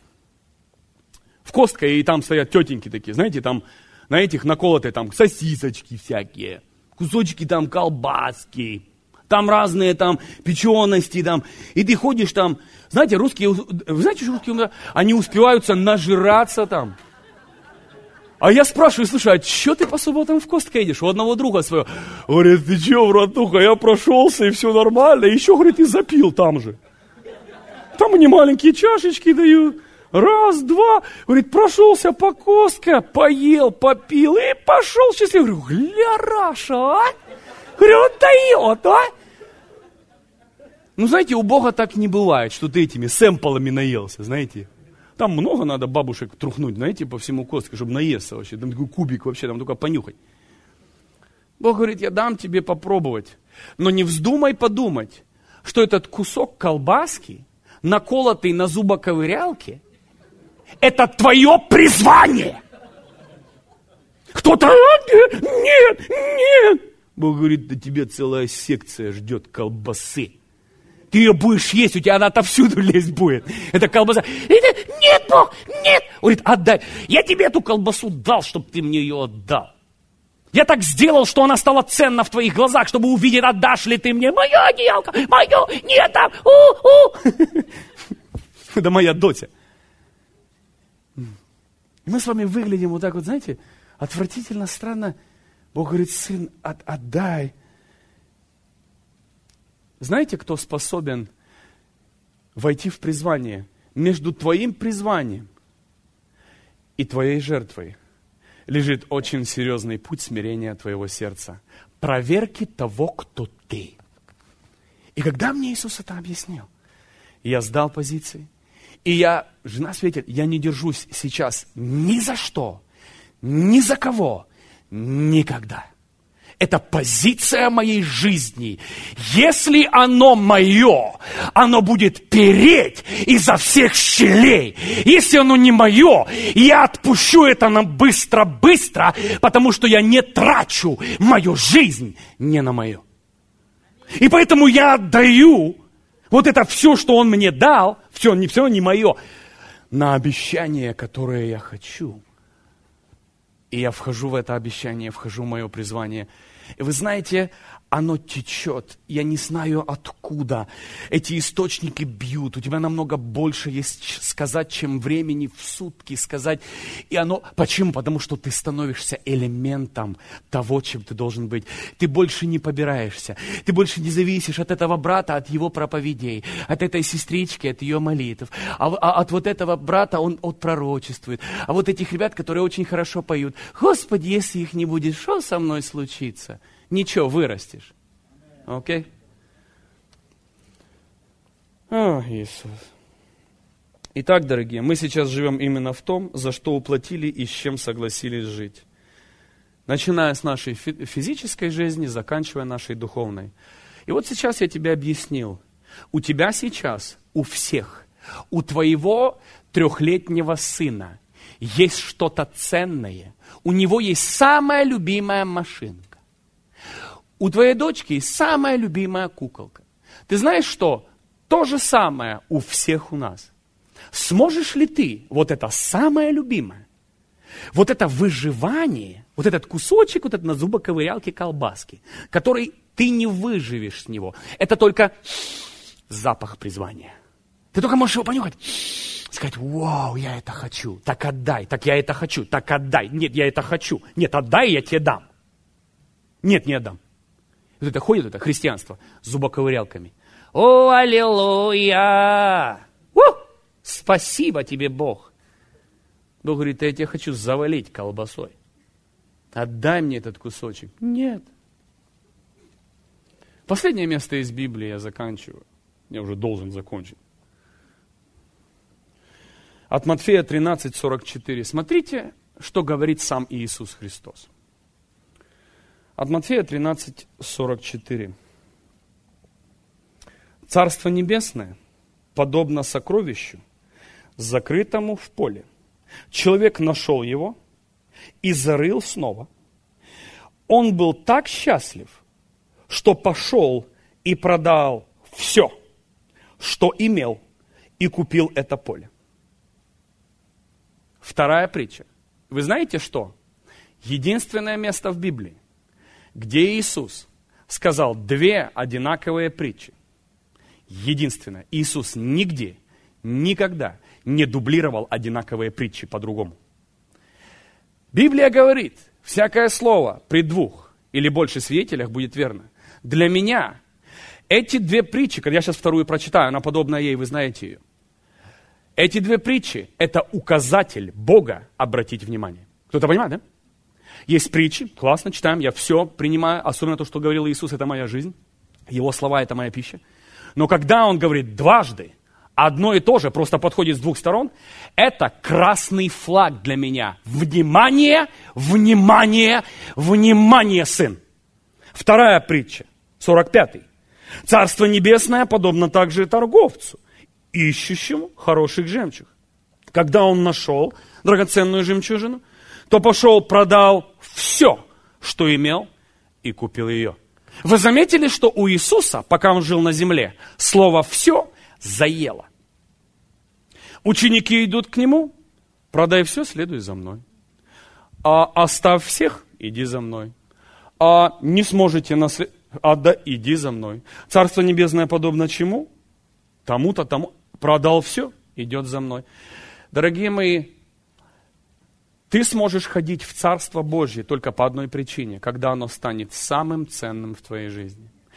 в Костко, и там стоят тетеньки такие, знаете, там на этих наколотые там сосисочки всякие, кусочки там колбаски, там разные там печености там, и ты ходишь там, знаете, русские, вы знаете, что русские, они успеваются нажираться там. А я спрашиваю, слушай, а что ты по субботам в Костко едешь? У одного друга своего. Говорит, ты что, братуха, я прошелся, и все нормально. Еще, говорит, и запил там же. Там мне маленькие чашечки дают. Раз, два. Говорит, прошелся по Костко, поел, попил и пошел счастливый. Говорю, гля, Раша, а? Говорю, вот дает, а? Ну, знаете, у Бога так не бывает, что ты этими сэмплами наелся, знаете. Там много надо бабушек трухнуть, знаете, по всему Костке, чтобы наесться вообще. Там такой кубик вообще, там только понюхать. Бог говорит, я дам тебе попробовать. Но не вздумай подумать, что этот кусок колбаски, наколотый на зубоковырялке, это твое призвание. Кто-то, нет, нет. Бог говорит, да тебе целая секция ждет колбасы. Ты ее будешь есть, у тебя она отовсюду лезть будет. Это колбаса. Нет, Бог, нет. Говорит, отдай. Я тебе эту колбасу дал, чтобы ты мне ее отдал. Я так сделал, что она стала ценна в твоих глазах, чтобы увидеть, отдашь ли ты мне мою одеялко, мою, нет, там, у-у. Это моя доча. И мы с вами выглядим вот так вот, знаете, отвратительно, странно. Бог говорит, сын, от, отдай. Знаете, кто способен войти в призвание? Между твоим призванием и твоей жертвой лежит очень серьезный путь смирения твоего сердца. Проверки того, кто ты. И когда мне Иисус это объяснил, я сдал позиции. И я, жена свидетель, я не держусь сейчас ни за что, ни за кого, никогда. Это позиция моей жизни. Если оно мое, оно будет переть изо всех щелей. Если оно не мое, я отпущу это на быстро-быстро, потому что я не трачу мою жизнь не на мое. И поэтому я отдаю вот это все, что Он мне дал, все, не все, не мое, на обещание, которое я хочу. И я вхожу в это обещание, вхожу в мое призвание. И вы знаете, оно течет. Я не знаю откуда. Эти источники бьют. У тебя намного больше есть сказать, чем времени в сутки сказать. И оно... Почему? Потому что ты становишься элементом того, чем ты должен быть. Ты больше не побираешься. Ты больше не зависишь от этого брата, от его проповедей, от этой сестрички, от ее молитв. А, а от вот этого брата он, он пророчествует. А вот этих ребят, которые очень хорошо поют. Господи, если их не будет, что со мной случится? Ничего, вырастешь. Окей? О, Иисус. Итак, дорогие, мы сейчас живем именно в том, за что уплатили и с чем согласились жить. Начиная с нашей физической жизни, заканчивая нашей духовной. И вот сейчас я тебе объяснил. У тебя сейчас, у всех, у твоего трехлетнего сына есть что-то ценное. У него есть самая любимая машинка. У твоей дочки есть самая любимая куколка. Ты знаешь что? То же самое у всех у нас. Сможешь ли ты вот это самое любимое, вот это выживание, вот этот кусочек, вот этот на зубоковырялке колбаски, который ты не выживешь с него, это только запах призвания. Ты только можешь его понюхать, сказать: вау, я это хочу, так отдай, так я это хочу, так отдай, нет, я это хочу, нет, отдай, я тебе дам. Нет, не отдам. Вот это ходит, это христианство, с зубоковырялками. О, аллилуйя! У! Спасибо тебе, Бог. Бог говорит: я тебя хочу завалить колбасой. Отдай мне этот кусочек. Нет. Последнее место из Библии я заканчиваю. Я уже должен закончить. От Матфея тринадцать сорок четыре. Смотрите, что говорит сам Иисус Христос. От Матфея тринадцать сорок четыре. Царство небесное подобно сокровищу, закрытому в поле. Человек нашел его и зарыл снова. Он был так счастлив, что пошел и продал все, что имел, и купил это поле. Вторая притча. Вы знаете что? Единственное место в Библии, где Иисус сказал две одинаковые притчи. Единственное. Иисус нигде, никогда не дублировал одинаковые притчи по-другому. Библия говорит, всякое слово при двух или больше свидетелях будет верно. Для меня эти две притчи, когда я сейчас вторую прочитаю, она подобна ей, вы знаете ее. Эти две притчи – это указатель Бога обратить внимание. Кто-то понимает, да? Есть притчи, классно, читаем, я все принимаю, особенно то, что говорил Иисус, это моя жизнь, Его слова – это моя пища. Но когда Он говорит дважды, одно и то же, просто подходит с двух сторон, это красный флаг для меня. Внимание, внимание, внимание, сын. Вторая притча, сорок пятый. Царство небесное подобно также торговцу, ищущему хороших жемчуг. Когда он нашел драгоценную жемчужину, то пошел, продал все, что имел, и купил ее. Вы заметили, что у Иисуса, пока он жил на земле, слово «все» заело. Ученики идут к нему: продай все, следуй за мной. А оставь всех, иди за мной. А не сможете наследовать, а да, иди за мной. Царство небесное подобно чему? Тому-то, тому. Продал все, идет за мной. Дорогие мои, ты сможешь ходить в Царство Божье только по одной причине, когда оно станет самым ценным в твоей жизни.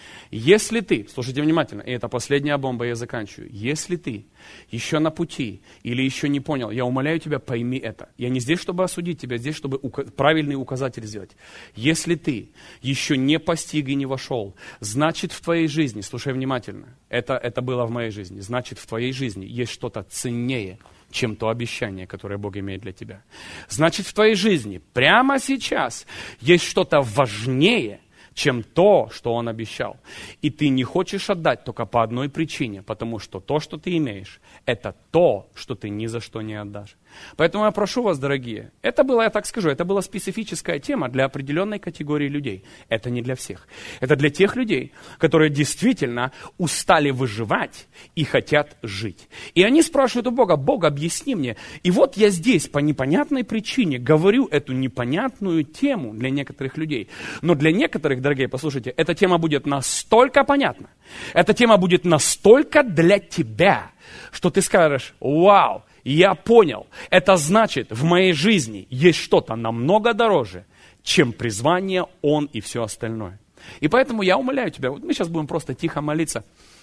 Если ты, слушайте внимательно, и это последняя бомба, я заканчиваю. Если ты еще на пути или еще не понял, я умоляю тебя, пойми это. Я не здесь, чтобы осудить тебя, здесь, чтобы ука- правильный указатель сделать. Если ты еще не постиг и не вошел, значит в твоей жизни, слушай внимательно, это, это было в моей жизни, значит в твоей жизни есть что-то ценнее, чем то обещание, которое Бог имеет для тебя. Значит, в твоей жизни прямо сейчас есть что-то важнее, чем то, что Он обещал. И ты не хочешь отдать только по одной причине, потому что то, что ты имеешь, это то, что ты ни за что не отдашь. Поэтому я прошу вас, дорогие, это была, я так скажу, это была специфическая тема для определенной категории людей. Это не для всех. Это для тех людей, которые действительно устали выживать и хотят жить. И они спрашивают у Бога: Бог, объясни мне. И вот я здесь по непонятной причине говорю эту непонятную тему для некоторых людей. Но для некоторых, дорогие, послушайте, эта тема будет настолько понятна, эта тема будет настолько для тебя, что ты скажешь: вау, я понял, это значит, в моей жизни есть что-то намного дороже, чем призвание, Он и все остальное. И поэтому я умоляю тебя, вот мы сейчас будем просто тихо молиться.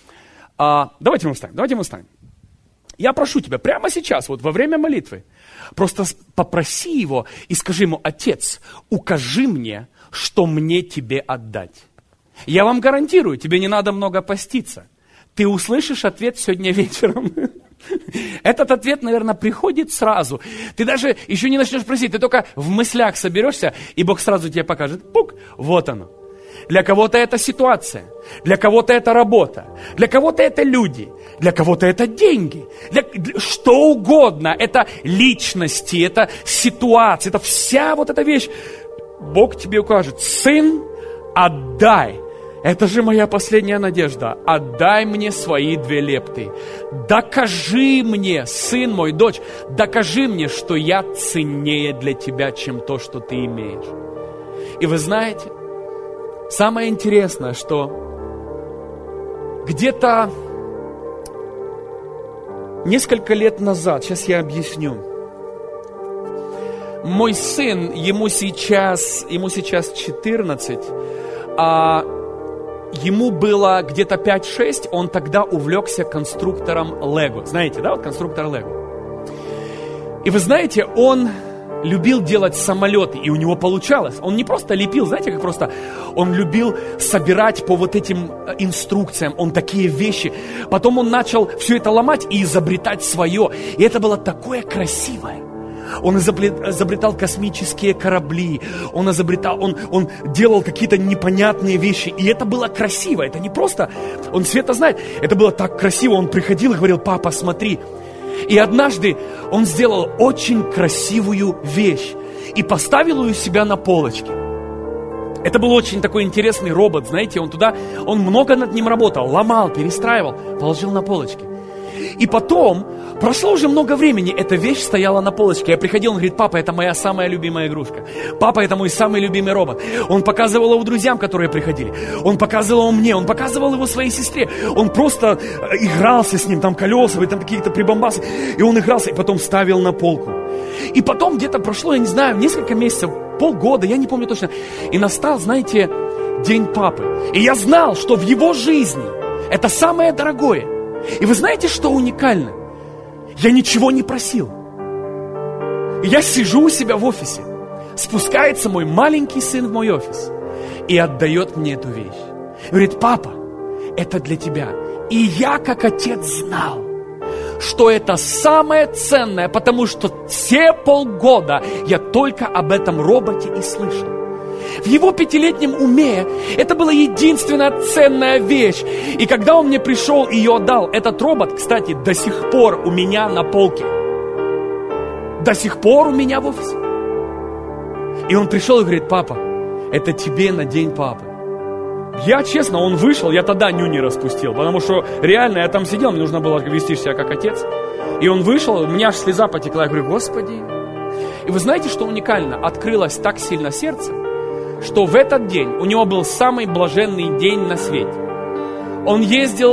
А, давайте мы встанем, давайте мы встанем. Я прошу тебя прямо сейчас, вот во время молитвы, просто попроси Его и скажи Ему: Отец, укажи мне, что мне тебе отдать. Я вам гарантирую, тебе не надо много поститься. Ты услышишь ответ сегодня вечером. Этот ответ, наверное, приходит сразу. Ты даже еще не начнешь просить, ты только в мыслях соберешься, и Бог сразу тебе покажет: пук, вот оно. Для кого-то это ситуация, для кого-то это работа, для кого-то это люди, для кого-то это деньги, для, для, что угодно. Это личности, это ситуация, это вся вот эта вещь. Бог тебе укажет: сын, отдай. Это же моя последняя надежда. Отдай мне свои две лепты. Докажи мне, сын мой, дочь, докажи мне, что я ценнее для тебя, чем то, что ты имеешь. И вы знаете, самое интересное, что где-то несколько лет назад, сейчас я объясню, мой сын, ему сейчас, ему сейчас четырнадцать, а ему было где-то пять-шесть, он тогда увлекся конструктором Лего. Знаете, да, вот конструктор Лего. И вы знаете, он любил делать самолеты, и у него получалось. Он не просто лепил, знаете, как просто, он любил собирать по вот этим инструкциям, он такие вещи. Потом он начал все это ломать и изобретать свое. И это было такое красивое. Он изобретал космические корабли, он изобретал, он, он делал какие-то непонятные вещи. И это было красиво, это не просто, он Света знает, это было так красиво. Он приходил и говорил: папа, смотри. И однажды он сделал очень красивую вещь и поставил ее у себя на полочке. Это был очень такой интересный робот, знаете, он туда, он много над ним работал, ломал, перестраивал, положил на полочке. И потом, прошло уже много времени, эта вещь стояла на полочке. Я приходил, он говорит: папа, это моя самая любимая игрушка. Папа, это мой самый любимый робот. Он показывал его друзьям, которые приходили. Он показывал его мне, он показывал его своей сестре. Он просто игрался с ним, там колеса, там какие-то прибамбасы. И он игрался, и потом ставил на полку. И потом где-то прошло, я не знаю, несколько месяцев, полгода, я не помню точно. И настал, знаете, День папы. И я знал, что в его жизни это самое дорогое. И вы знаете, что уникально? Я ничего не просил. Я сижу у себя в офисе. Спускается мой маленький сын в мой офис и отдает мне эту вещь. И говорит: папа, это для тебя. И я, как отец, знал, что это самое ценное, потому что все полгода я только об этом роботе и слышал. В его пятилетнем уме это была единственная ценная вещь. И когда он мне пришел и ее отдал, этот робот, кстати, до сих пор у меня на полке. До сих пор у меня в офисе. И он пришел и говорит: папа, это тебе на День папы. Я, честно, он вышел, я тогда нюни распустил, потому что реально я там сидел, мне нужно было вести себя как отец. И он вышел, у меня аж слеза потекла, я говорю: Господи. И вы знаете, что уникально? Открылось так сильно сердце, что в этот день у него был самый блаженный день на свете. Он ездил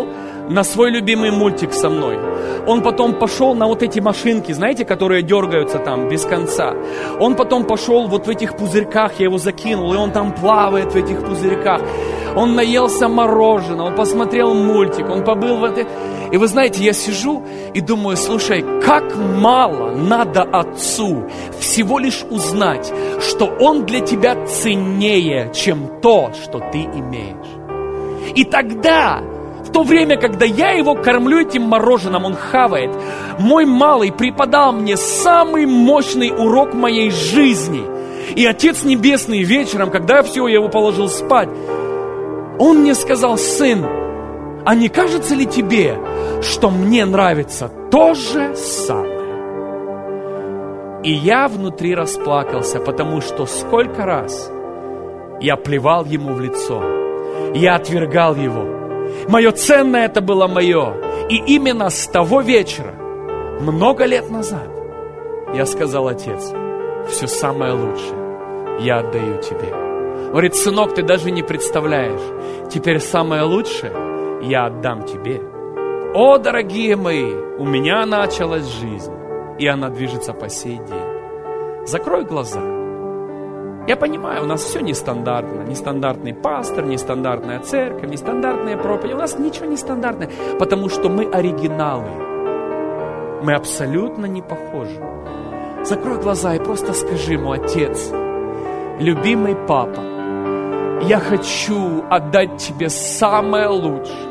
на свой любимый мультик со мной. Он потом пошел на вот эти машинки, знаете, которые дергаются там без конца. Он потом пошел вот в этих пузырьках, я его закинул, и он там плавает в этих пузырьках. Он наелся мороженого, он посмотрел мультик, он побыл в этой... И вы знаете, я сижу и думаю, слушай, как мало надо отцу всего лишь узнать, что он для тебя ценнее, чем то, что ты имеешь. И тогда... В то время, когда я его кормлю этим мороженым, он хавает, мой малый преподал мне самый мощный урок моей жизни. И Отец Небесный вечером, когда я все, я его положил спать, он мне сказал: сын, а не кажется ли тебе, что мне нравится то же самое? И я внутри расплакался, потому что сколько раз я плевал ему в лицо, я отвергал его. Мое ценное это было мое. И именно с того вечера, много лет назад, я сказал: Отец, все самое лучшее я отдаю тебе. Говорит: сынок, ты даже не представляешь, теперь самое лучшее я отдам тебе. О, дорогие мои, у меня началась жизнь, и она движется по сей день. Закрой глаза. Я понимаю, у нас все нестандартно. Нестандартный пастор, нестандартная церковь, нестандартные проповеди. У нас ничего не стандартное, потому что мы оригиналы. Мы абсолютно не похожи. Закрой глаза и просто скажи ему: Отец, любимый папа, я хочу отдать тебе самое лучшее.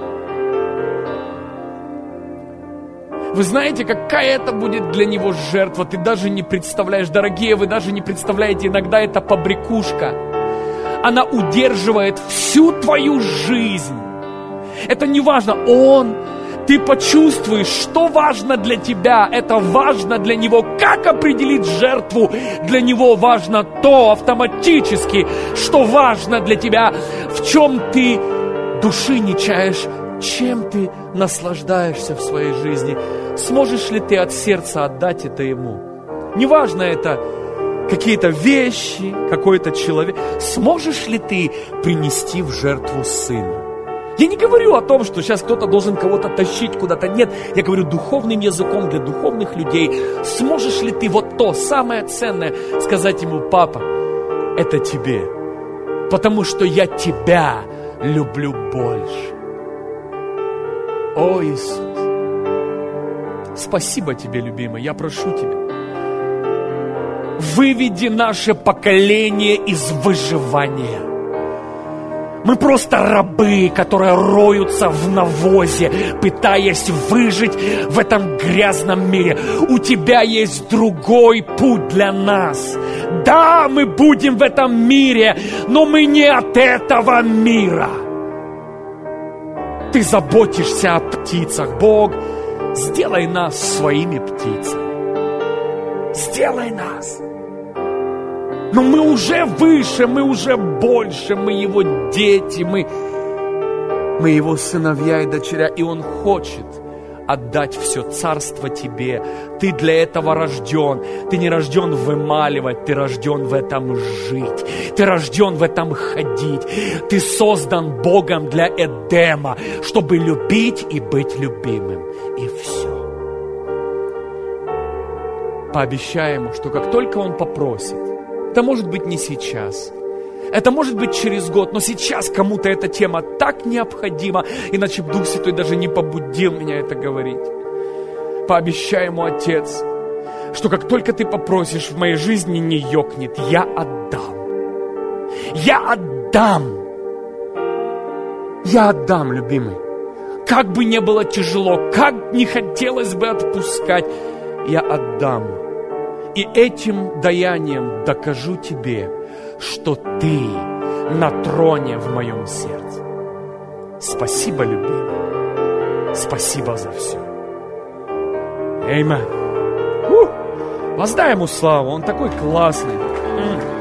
Вы знаете, какая это будет для него жертва, ты даже не представляешь, дорогие, вы даже не представляете, иногда эта побрякушка, она удерживает всю твою жизнь. Это не важно, он, ты почувствуешь, что важно для тебя, это важно для него. Как определить жертву? Для него важно то автоматически, что важно для тебя, в чем ты души не чаешь, чем ты наслаждаешься в своей жизни. Сможешь ли ты от сердца отдать это ему? Неважно, это какие-то вещи, какой-то человек. Сможешь ли ты принести в жертву сына? Я не говорю о том, что сейчас кто-то должен кого-то тащить куда-то. Нет, я говорю духовным языком для духовных людей. Сможешь ли ты вот то самое ценное сказать ему: папа, это тебе, потому что я тебя люблю больше. О, Иисус, спасибо тебе, любимый, я прошу тебя, выведи наше поколение из выживания. Мы просто рабы, которые роются в навозе, пытаясь выжить в этом грязном мире. У тебя есть другой путь для нас. Да, мы будем в этом мире, но мы не от этого мира. Ты заботишься о птицах. Бог, сделай нас своими птицами. Сделай нас. Но мы уже выше, мы уже больше, мы его дети, мы, мы его сыновья и дочеря, и он хочет отдать все царство тебе. Ты для этого рожден. Ты не рожден вымаливать, ты рожден в этом жить. Ты рожден в этом ходить. Ты создан Богом для Эдема, чтобы любить и быть любимым. И все. Пообещай ему, что как только он попросит, это может быть не сейчас, это может быть через год, но сейчас кому-то эта тема так необходима, иначе Дух Святой даже не побудил меня это говорить. Пообещай ему, Отец, что как только ты попросишь, в моей жизни не ёкнет, я отдам. Я отдам. Я отдам, любимый. Как бы не было тяжело, как не хотелось бы отпускать, я отдам. И этим даянием докажу тебе, что ты на троне в моем сердце. Спасибо, любимый. Спасибо за все. Аминь. Воздай ему славу, он такой классный.